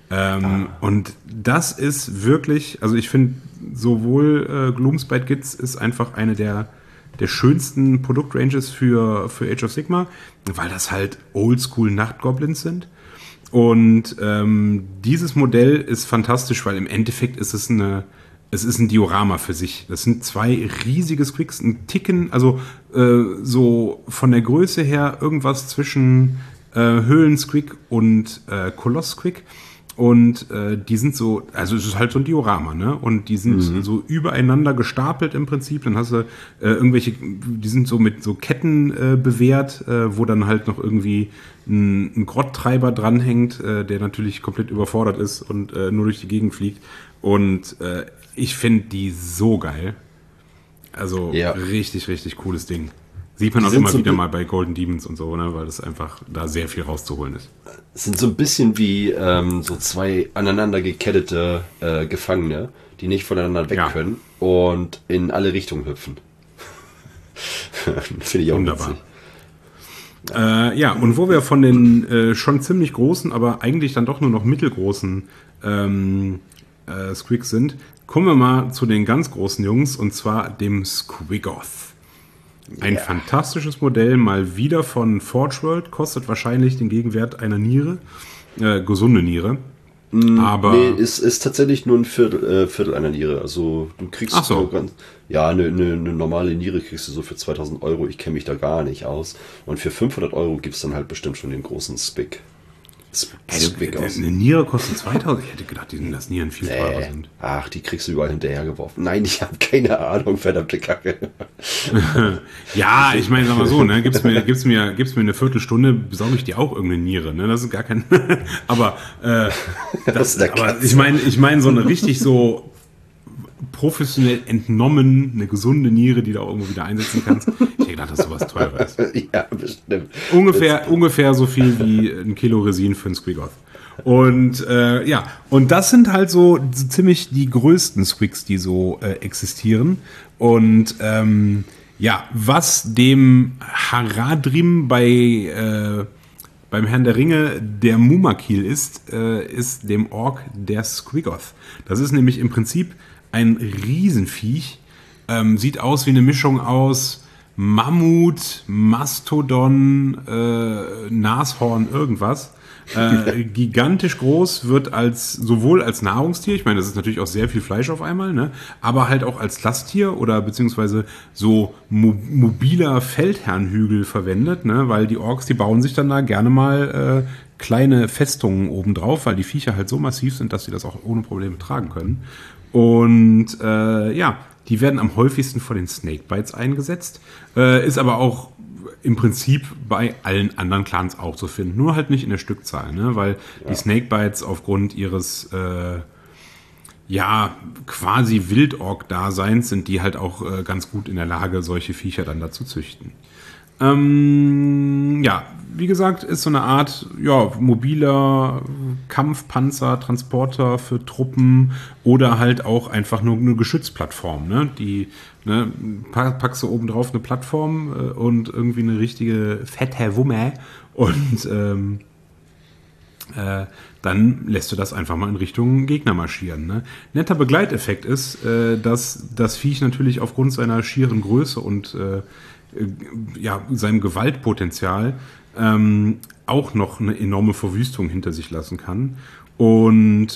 S4: Und das ist wirklich, also ich finde, sowohl Gloomspite Gits ist einfach eine der schönsten Produktranges für Age of Sigmar, weil das halt Oldschool Nachtgoblins sind. Und dieses Modell ist fantastisch, weil im Endeffekt ist es ein Diorama für sich. Das sind zwei riesige Squigs, ein Ticken, also so von der Größe her irgendwas zwischen Höhlen-Squig und Koloss-Squig. Und die sind so, also es ist halt so ein Diorama, ne? Und die sind so übereinander gestapelt im Prinzip. Dann hast du die sind so mit so Ketten bewehrt, wo dann halt noch irgendwie ein Grotttreiber dranhängt, der natürlich komplett überfordert ist und nur durch die Gegend fliegt. Und ich finde die so geil. Also richtig, richtig cooles Ding. Sieht man auch immer wieder mal bei Golden Demons und so, ne, weil das einfach da sehr viel rauszuholen ist.
S3: Sind so ein bisschen wie so zwei aneinander gekettete Gefangene, die nicht voneinander weg können und in alle Richtungen hüpfen. Finde ich auch
S4: wunderbar. Witzig. Und wo wir von den schon ziemlich großen, aber eigentlich dann doch nur noch mittelgroßen Squigs sind, kommen wir mal zu den ganz großen Jungs, und zwar dem Squiggoth. Ein fantastisches Modell, mal wieder von Forge World, kostet wahrscheinlich den Gegenwert einer Niere, gesunde Niere. Aber
S3: nee, ist tatsächlich nur ein Viertel einer Niere. Also du kriegst eine normale Niere kriegst du so für 2.000 €. Ich kenne mich da gar nicht aus. Und für 500 € gibt's dann halt bestimmt schon den großen Spig.
S4: Eine Niere kostet 2.000. Ich hätte gedacht, dass Nieren viel teurer sind.
S3: Ach, die kriegst du überall hinterhergeworfen. Nein, ich habe keine Ahnung, verdammte Kacke.
S4: Ja, ich meine, sag mal so, ne, gib's mir eine Viertelstunde, besorge ich dir auch irgendeine Niere, ne? Das ist gar kein. Aber ich meine so eine richtig so professionell entnommen, eine gesunde Niere, die du auch irgendwo wieder einsetzen kannst. Ich hätte gedacht, dass sowas teurer ist.
S3: Ja, bestimmt.
S4: Ungefähr so viel wie ein Kilo Resin für einen Squiggoth. Und und das sind halt so ziemlich die größten Squigs, die so existieren. Und was dem Haradrim beim Herrn der Ringe der Mumakil ist dem Ork der Squiggoth. Das ist nämlich im Prinzip ein Riesenviech. Sieht aus wie eine Mischung aus Mammut, Mastodon, Nashorn, irgendwas. Gigantisch groß, wird sowohl als Nahrungstier, ich meine, das ist natürlich auch sehr viel Fleisch auf einmal, ne, aber halt auch als Lasttier oder beziehungsweise so mobiler Feldherrnhügel verwendet, ne, weil die Orks, die bauen sich dann da gerne mal kleine Festungen obendrauf, weil die Viecher halt so massiv sind, dass sie das auch ohne Probleme tragen können. Und die werden am häufigsten vor den Snakebites eingesetzt, ist aber auch im Prinzip bei allen anderen Clans auch zu finden, nur halt nicht in der Stückzahl, ne? Weil die Snakebites aufgrund ihres quasi Wildork-Daseins sind die halt auch ganz gut in der Lage, solche Viecher dann dazu züchten. Wie gesagt, ist so eine Art mobiler Kampfpanzer, Transporter für Truppen oder halt auch einfach nur eine Geschützplattform. Ne? Die packst du oben drauf eine Plattform und irgendwie eine richtige fette Wumme und dann lässt du das einfach mal in Richtung Gegner marschieren. Ne? Netter Begleiteffekt ist, dass das Viech natürlich aufgrund seiner schieren Größe und seinem Gewaltpotenzial auch noch eine enorme Verwüstung hinter sich lassen kann. Und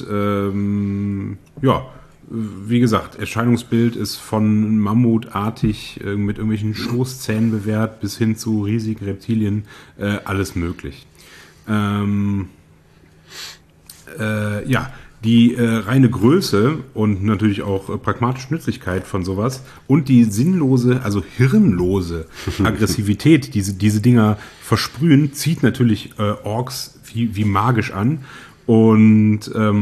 S4: wie gesagt, Erscheinungsbild ist von mammutartig mit irgendwelchen Stoßzähnen bewehrt bis hin zu riesigen Reptilien, alles möglich. Die reine Größe und natürlich auch pragmatische Nützlichkeit von sowas und die sinnlose, also hirnlose Aggressivität, die diese Dinger versprühen, zieht natürlich Orks wie magisch an. Und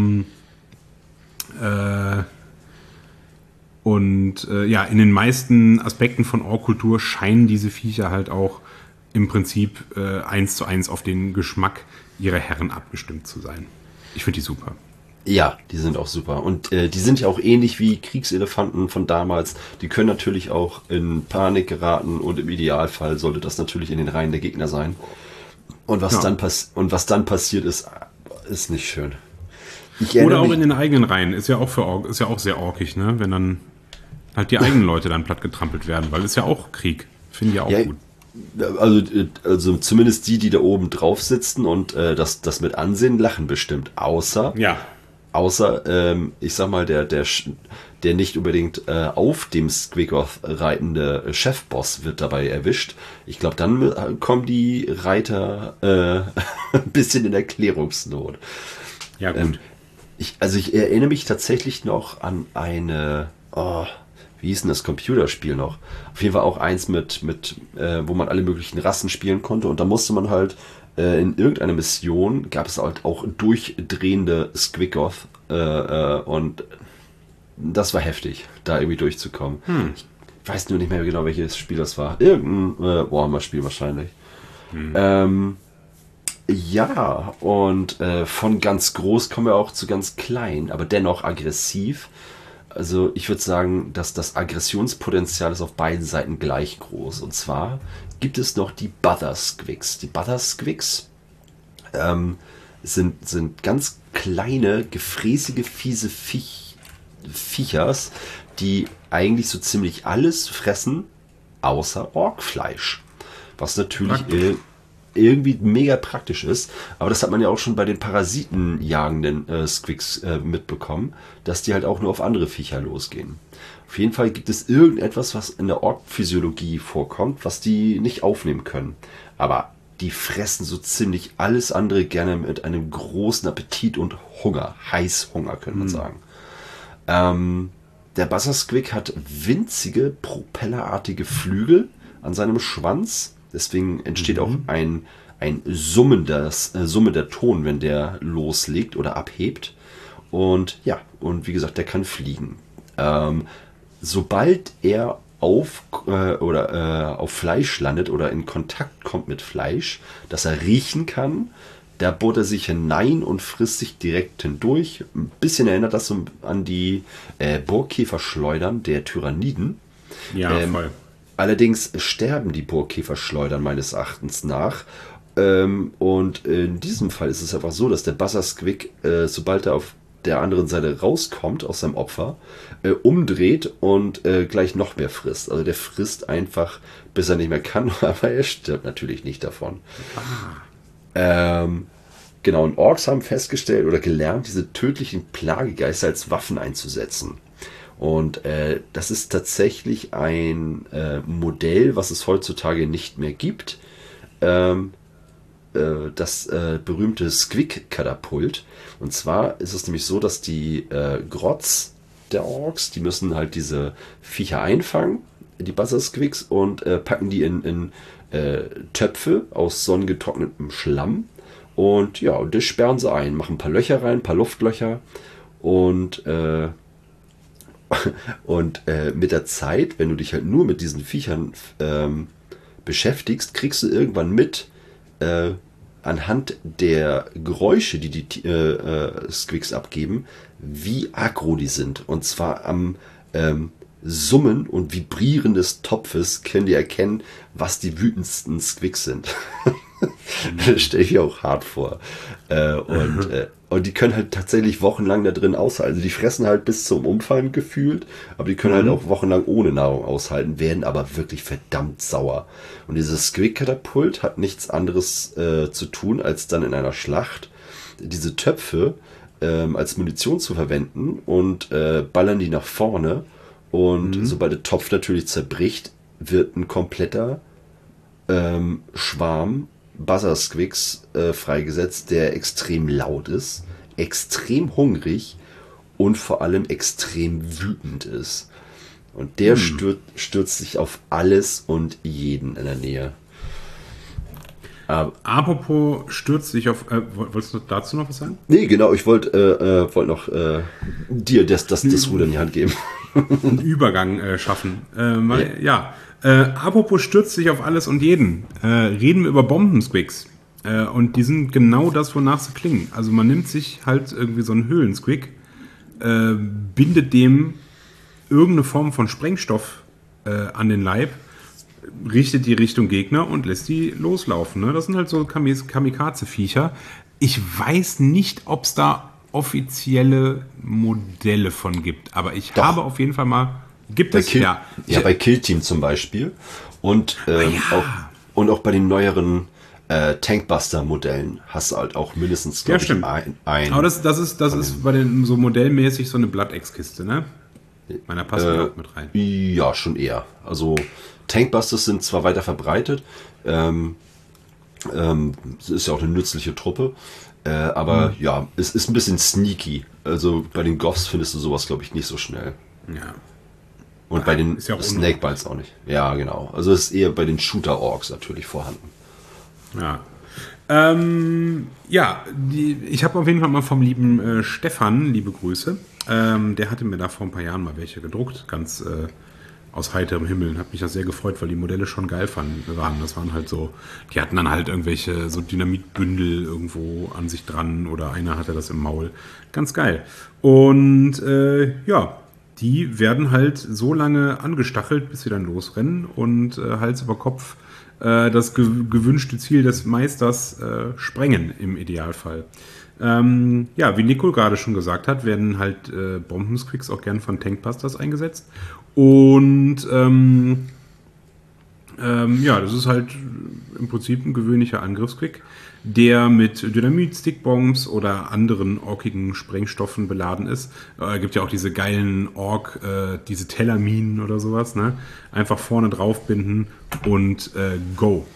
S4: in den meisten Aspekten von Ork-Kultur scheinen diese Viecher halt auch im Prinzip 1:1 auf den Geschmack ihrer Herren abgestimmt zu sein. Ich finde die super.
S3: Ja, die sind auch super. Und die sind ja auch ähnlich wie Kriegselefanten von damals. Die können natürlich auch in Panik geraten und im Idealfall sollte das natürlich in den Reihen der Gegner sein. Und was dann passiert ist nicht schön.
S4: Oder auch in den eigenen Reihen. Ist ja auch sehr orkig, ne? Wenn dann halt die eigenen Leute dann platt getrampelt werden, weil ist ja auch Krieg. Finde ich auch gut.
S3: Also zumindest die da oben drauf sitzen und das mit ansehen, lachen bestimmt. Außer, ich sag mal, der nicht unbedingt auf dem Squiggoth reitende Chefboss wird dabei erwischt. Ich glaube, dann kommen die Reiter ein bisschen in Erklärungsnot.
S4: Ja, gut.
S3: Ich erinnere mich tatsächlich noch an wie hieß denn das Computerspiel noch? Auf jeden Fall auch eins wo man alle möglichen Rassen spielen konnte und da musste man halt in irgendeiner Mission gab es halt auch durchdrehende Squiggoth und das war heftig, da irgendwie durchzukommen. Ich weiß nur nicht mehr genau, welches Spiel das war. Irgendein Warhammer-Spiel wahrscheinlich. Und von ganz groß kommen wir auch zu ganz klein, aber dennoch aggressiv. Also ich würde sagen, dass das Aggressionspotenzial ist auf beiden Seiten gleich groß. Und zwar gibt es noch die Butter-Squigs. Die Butter-Squigs sind ganz kleine, gefräßige, fiese Viechers, die eigentlich so ziemlich alles fressen, außer Orkfleisch. Was natürlich irgendwie mega praktisch ist, aber das hat man ja auch schon bei den parasitenjagenden Squigs mitbekommen, dass die halt auch nur auf andere Viecher losgehen. Auf jeden Fall gibt es irgendetwas, was in der Ork-Physiologie vorkommt, was die nicht aufnehmen können. Aber die fressen so ziemlich alles andere gerne mit einem großen Appetit und Hunger, Heißhunger, könnte man sagen. Der Butter-Squig hat winzige, propellerartige Flügel an seinem Schwanz. Deswegen entsteht auch ein summender Ton, wenn der loslegt oder abhebt. Und wie gesagt, der kann fliegen. Sobald er auf Fleisch landet oder in Kontakt kommt mit Fleisch, das er riechen kann, da bohrt er sich hinein und frisst sich direkt hindurch. Ein bisschen erinnert das so an die Burgkäferschleudern der Tyranniden.
S4: Ja, voll.
S3: Allerdings sterben die Burgkäferschleudern meines Erachtens nach. Und in diesem Fall ist es einfach so, dass der Butter-Squig, sobald er auf der anderen Seite rauskommt aus seinem Opfer, umdreht und gleich noch mehr frisst. Also der frisst einfach, bis er nicht mehr kann, aber er stirbt natürlich nicht davon. Genau, und Orks haben festgestellt oder gelernt, diese tödlichen Plagegeister als Waffen einzusetzen. Und das ist tatsächlich ein Modell, was es heutzutage nicht mehr gibt. Das berühmte Squig-Katapult. Und zwar ist es nämlich so, dass die Grotz der Orks, die müssen halt diese Viecher einfangen, die Buzzer-Squigs, und packen die in Töpfe aus sonnengetrocknetem Schlamm. Und ja, und das sperren sie ein, machen ein paar Löcher rein, ein paar Luftlöcher. Und mit der Zeit, wenn du dich halt nur mit diesen Viechern beschäftigst, kriegst du irgendwann mit, anhand der Geräusche, die die Squigs abgeben, wie aggro die sind. Und zwar am Summen und Vibrieren des Topfes können die erkennen, was die wütendsten Squigs sind. Das stelle ich mir auch hart vor. Und die können halt tatsächlich wochenlang da drin aushalten. Also die fressen halt bis zum Umfallen gefühlt, aber die können halt auch wochenlang ohne Nahrung aushalten, werden aber wirklich verdammt sauer. Und dieses Squig-Katapult hat nichts anderes zu tun, als dann in einer Schlacht diese Töpfe als Munition zu verwenden und ballern die nach vorne. Und sobald der Topf natürlich zerbricht, wird ein kompletter Schwarm Buzzer-Squigs freigesetzt, der extrem laut ist, extrem hungrig und vor allem extrem wütend ist. Und der stürzt sich auf alles und jeden in der Nähe.
S4: Apropos stürzt sich auf... wolltest du dazu noch was sagen?
S3: Nee, genau, ich wollte noch dir das Ruder in die Hand geben.
S4: Einen Übergang schaffen. Apropos stürzt sich auf alles und jeden. Reden wir über Bombensquigs. Und die sind genau das, wonach sie klingen. Also man nimmt sich halt irgendwie so einen Höhlensquig, bindet dem irgendeine Form von Sprengstoff an den Leib, richtet die Richtung Gegner und lässt die loslaufen. Ne? Das sind halt so Kamikaze-Viecher. Ich weiß nicht, ob es da offizielle Modelle von gibt, aber ich habe auf jeden Fall mal... Gibt es?
S3: Ja, bei Kill Team zum Beispiel. Und auch bei den neueren Tankbuster-Modellen hast du halt auch mindestens,
S4: glaube ich, ein. Aber das ist bei den so modellmäßig so eine Blood-X-Kiste, ne? Meiner passt auch mit rein.
S3: Ja, schon eher. Also Tankbusters sind zwar weiter verbreitet, es ist ja auch eine nützliche Truppe, aber ja, es ist ein bisschen sneaky. Also bei den Goths findest du sowas, glaube ich, nicht so schnell.
S4: Ja.
S3: Und bei den Snakebites auch nicht. Ja, genau. Also es ist eher bei den Shooter-Orks natürlich vorhanden.
S4: Ja. Ich habe auf jeden Fall mal vom lieben Stefan, liebe Grüße, der hatte mir da vor ein paar Jahren mal welche gedruckt, ganz aus heiterem Himmel, und hat mich das sehr gefreut, weil die Modelle schon geil waren. Das waren halt so, die hatten dann halt irgendwelche so Dynamitbündel irgendwo an sich dran oder einer hatte das im Maul. Ganz geil. Und die werden halt so lange angestachelt, bis sie dann losrennen und Hals über Kopf das gewünschte Ziel des Meisters sprengen im Idealfall. Wie Nico gerade schon gesagt hat, werden halt Bombensquigs auch gern von Tankbusters eingesetzt. Und das ist halt im Prinzip ein gewöhnlicher Angriffsquick, der mit Dynamit, Stickbombs oder anderen orkigen Sprengstoffen beladen ist. Gibt ja auch diese geilen diese Tellerminen oder sowas, ne? Einfach vorne drauf binden und go.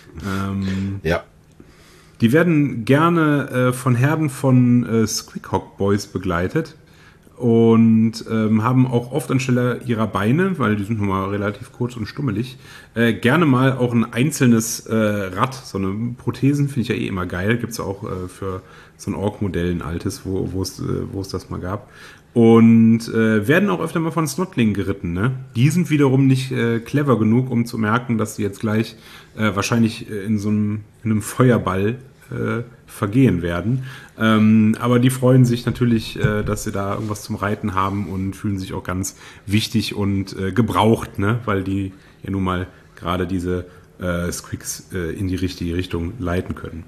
S4: Die werden gerne von Herden von Squighawk Boys begleitet und haben auch oft anstelle ihrer Beine, weil die sind nun mal relativ kurz und stummelig, gerne mal auch ein einzelnes Rad, so eine Prothesen finde ich ja eh immer geil, gibt es auch für so ein Ork-Modell, ein altes, wo es das mal gab. Und werden auch öfter mal von Snotlingen geritten. Ne? Die sind wiederum nicht clever genug, um zu merken, dass sie jetzt gleich wahrscheinlich in einem Feuerball vergehen werden. Aber die freuen sich natürlich, dass sie da irgendwas zum Reiten haben und fühlen sich auch ganz wichtig und gebraucht, ne? Weil die ja nun mal gerade diese Squigs in die richtige Richtung leiten können.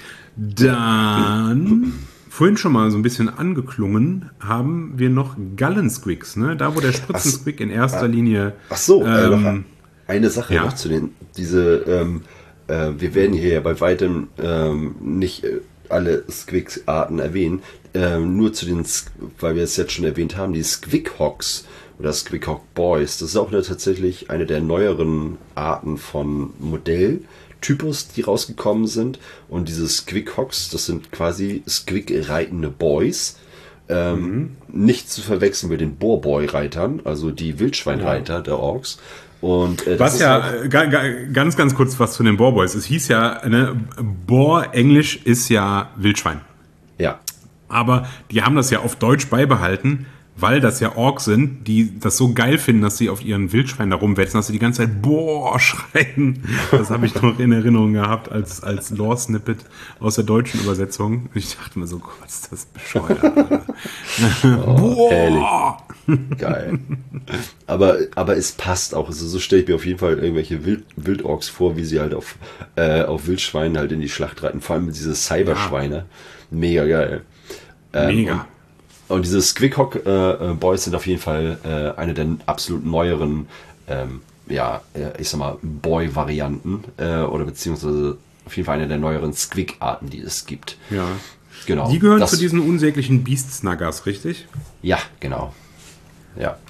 S4: Dann, vorhin schon mal so ein bisschen angeklungen, haben wir noch Gallensquigs, ne? Da, wo der Spritzensquig in erster Linie...
S3: noch eine Sache noch zu wir werden hier ja bei weitem nicht alle Squig-Arten erwähnen. Nur zu den, weil wir es jetzt schon erwähnt haben, die Squighawks oder Squighawk Boys. Das ist auch tatsächlich eine der neueren Arten von Modelltypus, die rausgekommen sind. Und diese Squighawks, das sind quasi Squig-reitende Boys. Nicht zu verwechseln mit den Boarboy-Reitern, also die Wildschweinreiter der Orks. Und,
S4: was ja, ganz, ganz kurz was zu den Boarboys. Es hieß ja, Boar, Englisch ist ja Wildschwein.
S3: Ja.
S4: Aber die haben das ja auf Deutsch beibehalten, weil das ja Orks sind, die das so geil finden, dass sie auf ihren Wildschwein da rumwetzen, dass sie die ganze Zeit Boah schreien. Das habe ich noch in Erinnerung gehabt als Lore-Snippet aus der deutschen Übersetzung. Ich dachte mir so, Gott, ist das bescheuert.
S3: Boah! Geil. Aber es passt auch. Also so stelle ich mir auf jeden Fall irgendwelche Wildorks vor, wie sie halt auf Wildschweinen halt in die Schlacht reiten. Vor allem mit diese Cyberschweine. Mega geil.
S4: Mega.
S3: Und diese Squighawk Boys sind auf jeden Fall eine der absolut neueren, ich sag mal, Boy-Varianten oder beziehungsweise auf jeden Fall eine der neueren Squig-Arten, die es gibt.
S4: Ja.
S3: Genau.
S4: Die gehören zu diesen unsäglichen Beast-Snuggers, richtig?
S3: Ja, genau. Ja.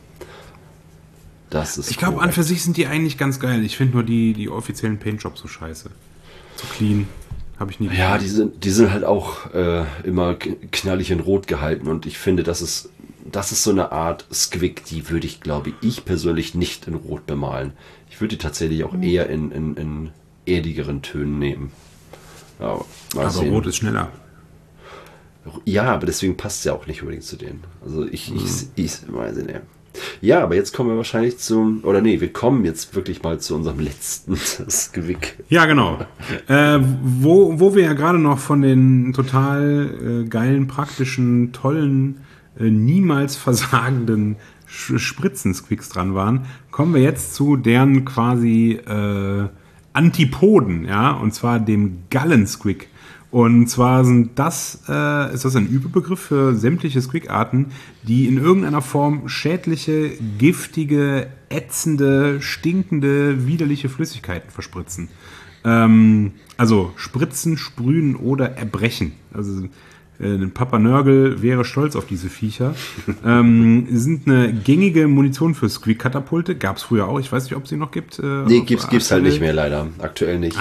S3: Das ist
S4: Ich glaube, an für sich sind die eigentlich ganz geil. Ich finde nur die offiziellen Paintjobs so scheiße. So clean. Habe ich nie gesehen.
S3: Ja, die sind halt auch immer knallig in Rot gehalten und ich finde, das ist so eine Art Squig, die würde ich persönlich nicht in Rot bemalen. Ich würde die tatsächlich auch eher in erdigeren Tönen nehmen. Ja,
S4: aber Rot ist schneller.
S3: Ja, aber deswegen passt es ja auch nicht unbedingt zu denen. Also ich weiß nicht. Ja, aber jetzt kommen wir wahrscheinlich wir kommen jetzt wirklich mal zu unserem letzten Squig.
S4: Ja, genau. Wo wir ja gerade noch von den total geilen, praktischen, tollen, niemals versagenden Spritzen-Squigs dran waren, kommen wir jetzt zu deren quasi Antipoden, ja, und zwar dem Gallen-Squig. Und zwar ist das ein Überbegriff für sämtliche Squig-Arten, die in irgendeiner Form schädliche, giftige, ätzende, stinkende, widerliche Flüssigkeiten verspritzen. Also spritzen, sprühen oder erbrechen. Also Papa Nörgel wäre stolz auf diese Viecher. Sind eine gängige Munition für Squig-Katapulte. Gab es früher auch. Ich weiß nicht, ob es sie noch gibt.
S3: Nee, gibt's halt nicht mehr leider. Aktuell nicht.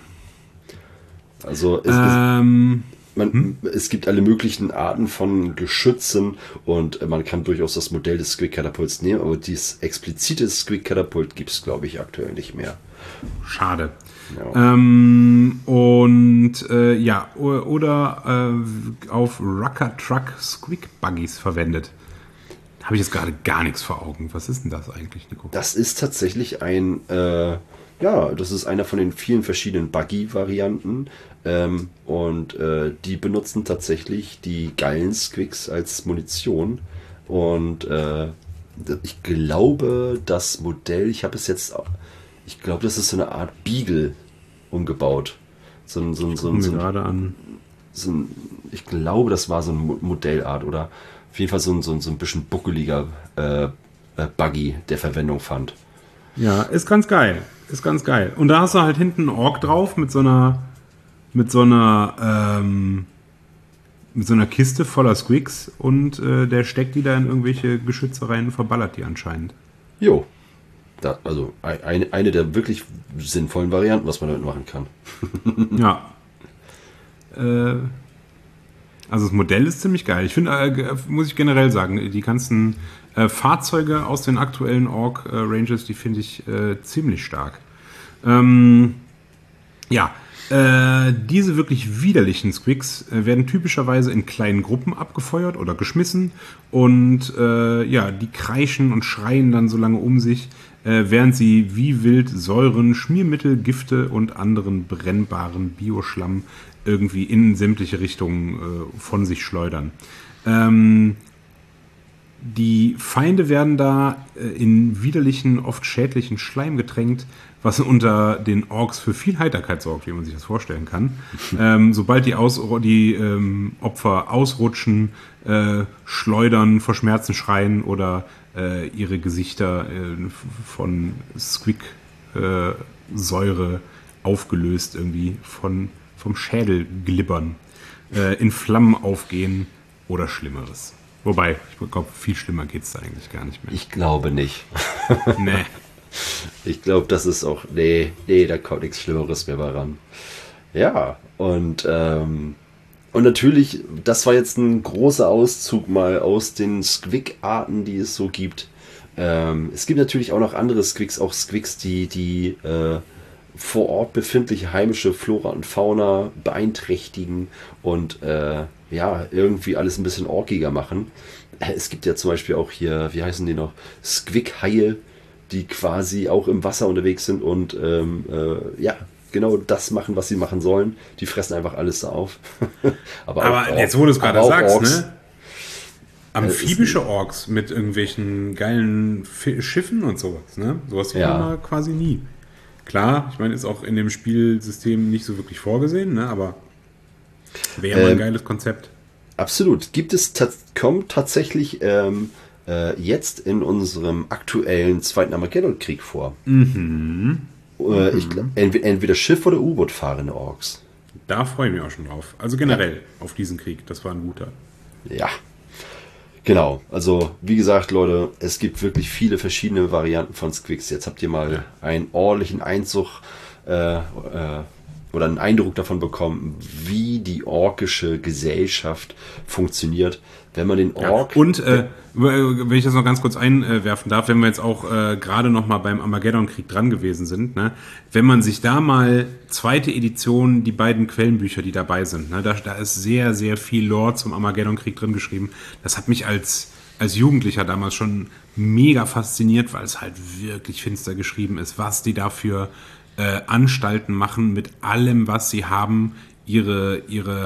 S3: Also es gibt alle möglichen Arten von Geschützen und man kann durchaus das Modell des Squig-Katapults nehmen, aber dieses explizite Squig-Katapult gibt es, glaube ich, aktuell nicht mehr.
S4: Schade.
S3: Ja.
S4: Auf Rucker Truck Squig Buggies verwendet. Habe ich jetzt gerade gar nichts vor Augen. Was ist denn das eigentlich, Nico?
S3: Das ist tatsächlich das ist einer von den vielen verschiedenen Buggy-Varianten und die benutzen tatsächlich die geilen Squigs als Munition und ich glaube, das Modell, ich glaube, das ist so eine Art Beagle umgebaut. Ich glaube, das war so eine Modellart oder auf jeden Fall so ein bisschen buckeliger Buggy, der Verwendung fand.
S4: Ja, ist ganz geil. Und da hast du halt hinten einen Ork drauf mit so einer Kiste voller Squigs und der steckt die da in irgendwelche Geschütze rein und verballert die anscheinend.
S3: Jo. Also eine der wirklich sinnvollen Varianten, was man damit machen kann.
S4: Ja. Also das Modell ist ziemlich geil. Ich finde, muss ich generell sagen, die ganzen Fahrzeuge aus den aktuellen Ork-Ranges, die finde ich ziemlich stark. Diese wirklich widerlichen Squigs werden typischerweise in kleinen Gruppen abgefeuert oder geschmissen und die kreischen und schreien dann so lange um sich, während sie wie wild Säuren, Schmiermittel, Gifte und anderen brennbaren Bioschlamm irgendwie in sämtliche Richtungen von sich schleudern. Die Feinde werden da in widerlichen, oft schädlichen Schleim getränkt, was unter den Orks für viel Heiterkeit sorgt, wie man sich das vorstellen kann. Sobald die Opfer ausrutschen, schleudern, vor Schmerzen schreien oder ihre Gesichter von Squig-Säure aufgelöst irgendwie von vom Schädel glibbern, in Flammen aufgehen oder Schlimmeres. Wobei, ich glaube, viel schlimmer geht es da eigentlich gar nicht mehr.
S3: Ich glaube nicht.
S4: Nee.
S3: Ich glaube, das ist auch, nee, da kommt nichts Schlimmeres mehr bei ran. Ja, und natürlich, das war jetzt ein großer Auszug mal aus den Squig-Arten, die es so gibt. Es gibt natürlich auch noch andere Squigs, auch Squigs, die vor Ort befindliche heimische Flora und Fauna beeinträchtigen und irgendwie alles ein bisschen orkiger machen. Es gibt ja zum Beispiel auch hier, wie heißen die noch, Squig-Haie, die quasi auch im Wasser unterwegs sind und genau das machen, was sie machen sollen. Die fressen einfach alles da auf.
S4: aber jetzt, wo du es gerade sagst,
S3: Orks,
S4: ne? Amphibische Orks mit irgendwelchen geilen Schiffen und sowas, ne? Sowas sieht man mal quasi nie. Klar, ich meine, ist auch in dem Spielsystem nicht so wirklich vorgesehen, ne? Aber wäre mal ein geiles Konzept.
S3: Absolut. Kommt tatsächlich jetzt in unserem aktuellen Zweiten Armageddon-Krieg vor. Ich glaub, entweder Schiff- oder U-Boot fahrende Orks.
S4: Da freue ich mich auch schon drauf. Also generell auf diesen Krieg. Das war ein guter.
S3: Ja. Genau. Also, wie gesagt, Leute, es gibt wirklich viele verschiedene Varianten von Squigs. Jetzt habt ihr mal einen ordentlichen Einzug oder einen Eindruck davon bekommen, wie die orkische Gesellschaft funktioniert. Wenn man den Ork...
S4: Ja. Und, wenn ich das noch ganz kurz einwerfen darf, wenn wir jetzt auch gerade noch mal beim Armageddon-Krieg dran gewesen sind, ne, wenn man sich da mal zweite Edition, die beiden Quellenbücher, die dabei sind, ne, da ist sehr, sehr viel Lore zum Armageddon-Krieg drin geschrieben. Das hat mich als Jugendlicher damals schon mega fasziniert, weil es halt wirklich finster geschrieben ist, was die dafür Anstalten machen mit allem, was sie haben, ihre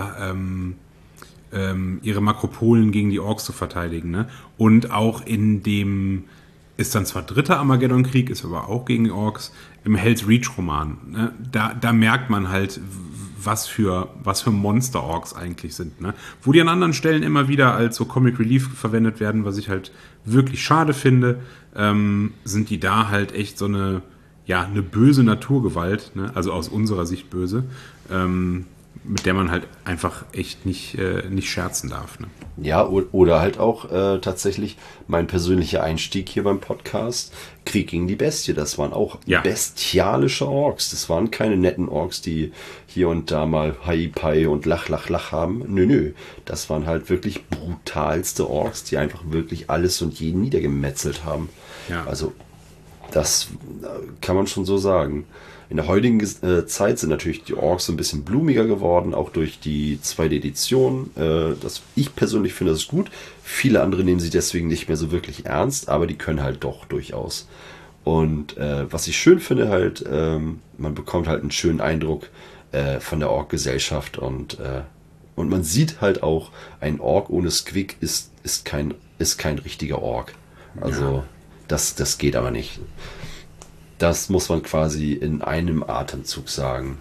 S4: Makropolen gegen die Orks zu verteidigen. Ne? Und auch in dem, ist dann zwar dritter Armageddon-Krieg, ist aber auch gegen die Orks, im Hell's Reach-Roman. Ne? Da merkt man halt, was für Monster-Orks eigentlich sind. Ne? Wo die an anderen Stellen immer wieder als so Comic Relief verwendet werden, was ich halt wirklich schade finde, sind die da halt echt so eine böse Naturgewalt, ne? Also aus unserer Sicht böse, mit der man halt einfach echt nicht scherzen darf. Ne?
S3: Ja, oder halt auch tatsächlich mein persönlicher Einstieg hier beim Podcast, Krieg gegen die Bestie. Das waren auch bestialische Orks. Das waren keine netten Orks, die hier und da mal Hi-Pai und Lach, Lach, Lach haben. Nö. Das waren halt wirklich brutalste Orks, die einfach wirklich alles und jeden niedergemetzelt haben. Ja. Also das kann man schon so sagen. In der heutigen Zeit sind natürlich die Orks ein bisschen blumiger geworden, auch durch die zweite Edition. Ich persönlich finde das gut. Viele andere nehmen sie deswegen nicht mehr so wirklich ernst, aber die können halt doch durchaus. Und was ich schön finde halt, man bekommt halt einen schönen Eindruck von der Ork-Gesellschaft und man sieht halt auch, ein Ork ohne Squig ist kein richtiger Ork. Also das geht aber nicht. Das muss man quasi in einem Atemzug sagen.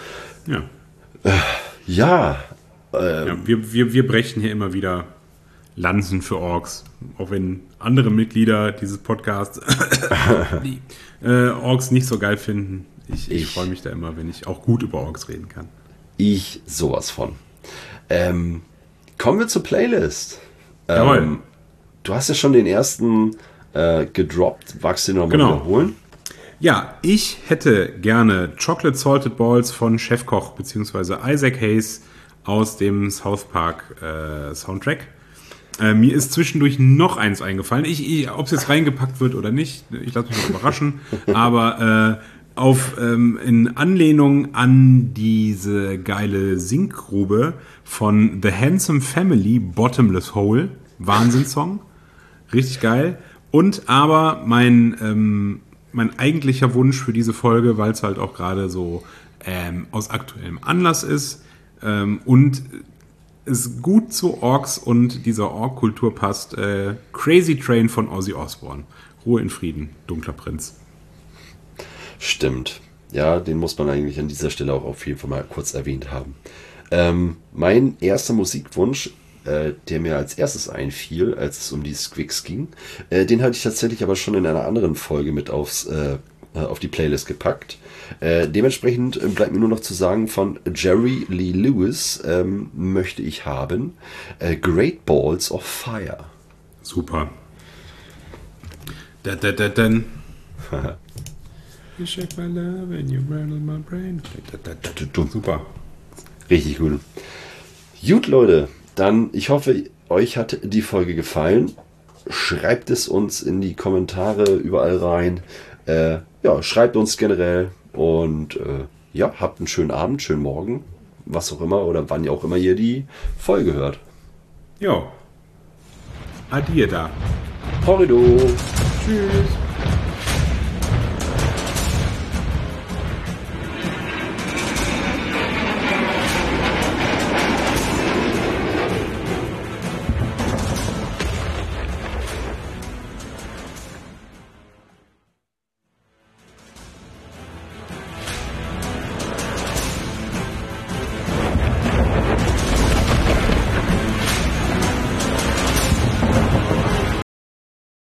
S4: Ja. Wir brechen hier immer wieder Lanzen für Orks. Auch wenn andere Mitglieder dieses Podcasts die Orks nicht so geil finden. Ich freue mich da immer, wenn ich auch gut über Orks reden kann.
S3: Ich sowas von. Kommen wir zur Playlist. Du hast ja schon den ersten gedroppt. Magst du den nochmal wiederholen?
S4: Ja, ich hätte gerne Chocolate Salted Balls von Chefkoch bzw. Isaac Hayes aus dem South Park Soundtrack. Mir ist zwischendurch noch eins eingefallen. Ob es jetzt reingepackt wird oder nicht, ich lasse mich mal überraschen. Aber in Anlehnung an diese geile Singgrube von The Handsome Family, Bottomless Hole, Wahnsinnssong, richtig geil. Und aber mein eigentlicher Wunsch für diese Folge, weil es halt auch gerade so aus aktuellem Anlass ist und es gut zu Orks und dieser Ork-Kultur passt, Crazy Train von Ozzy Osbourne. Ruhe in Frieden, dunkler Prinz.
S3: Stimmt. Ja, den muss man eigentlich an dieser Stelle auch auf jeden Fall mal kurz erwähnt haben. Mein erster Musikwunsch, der mir als erstes einfiel, als es um die Squigs ging, den hatte ich tatsächlich aber schon in einer anderen Folge mit aufs auf die Playlist gepackt. Dementsprechend bleibt mir nur noch zu sagen, von Jerry Lee Lewis möchte ich haben Great Balls of Fire.
S4: Super. You shake my love and you rattle my brain. Super.
S3: Richtig gut. Gut, Leute, dann ich hoffe, euch hat die Folge gefallen. Schreibt es uns in die Kommentare überall rein. Schreibt uns generell und habt einen schönen Abend, schönen Morgen, was auch immer oder wann ihr auch immer ihr die Folge hört.
S4: Jo. Adieu da.
S3: Horrido.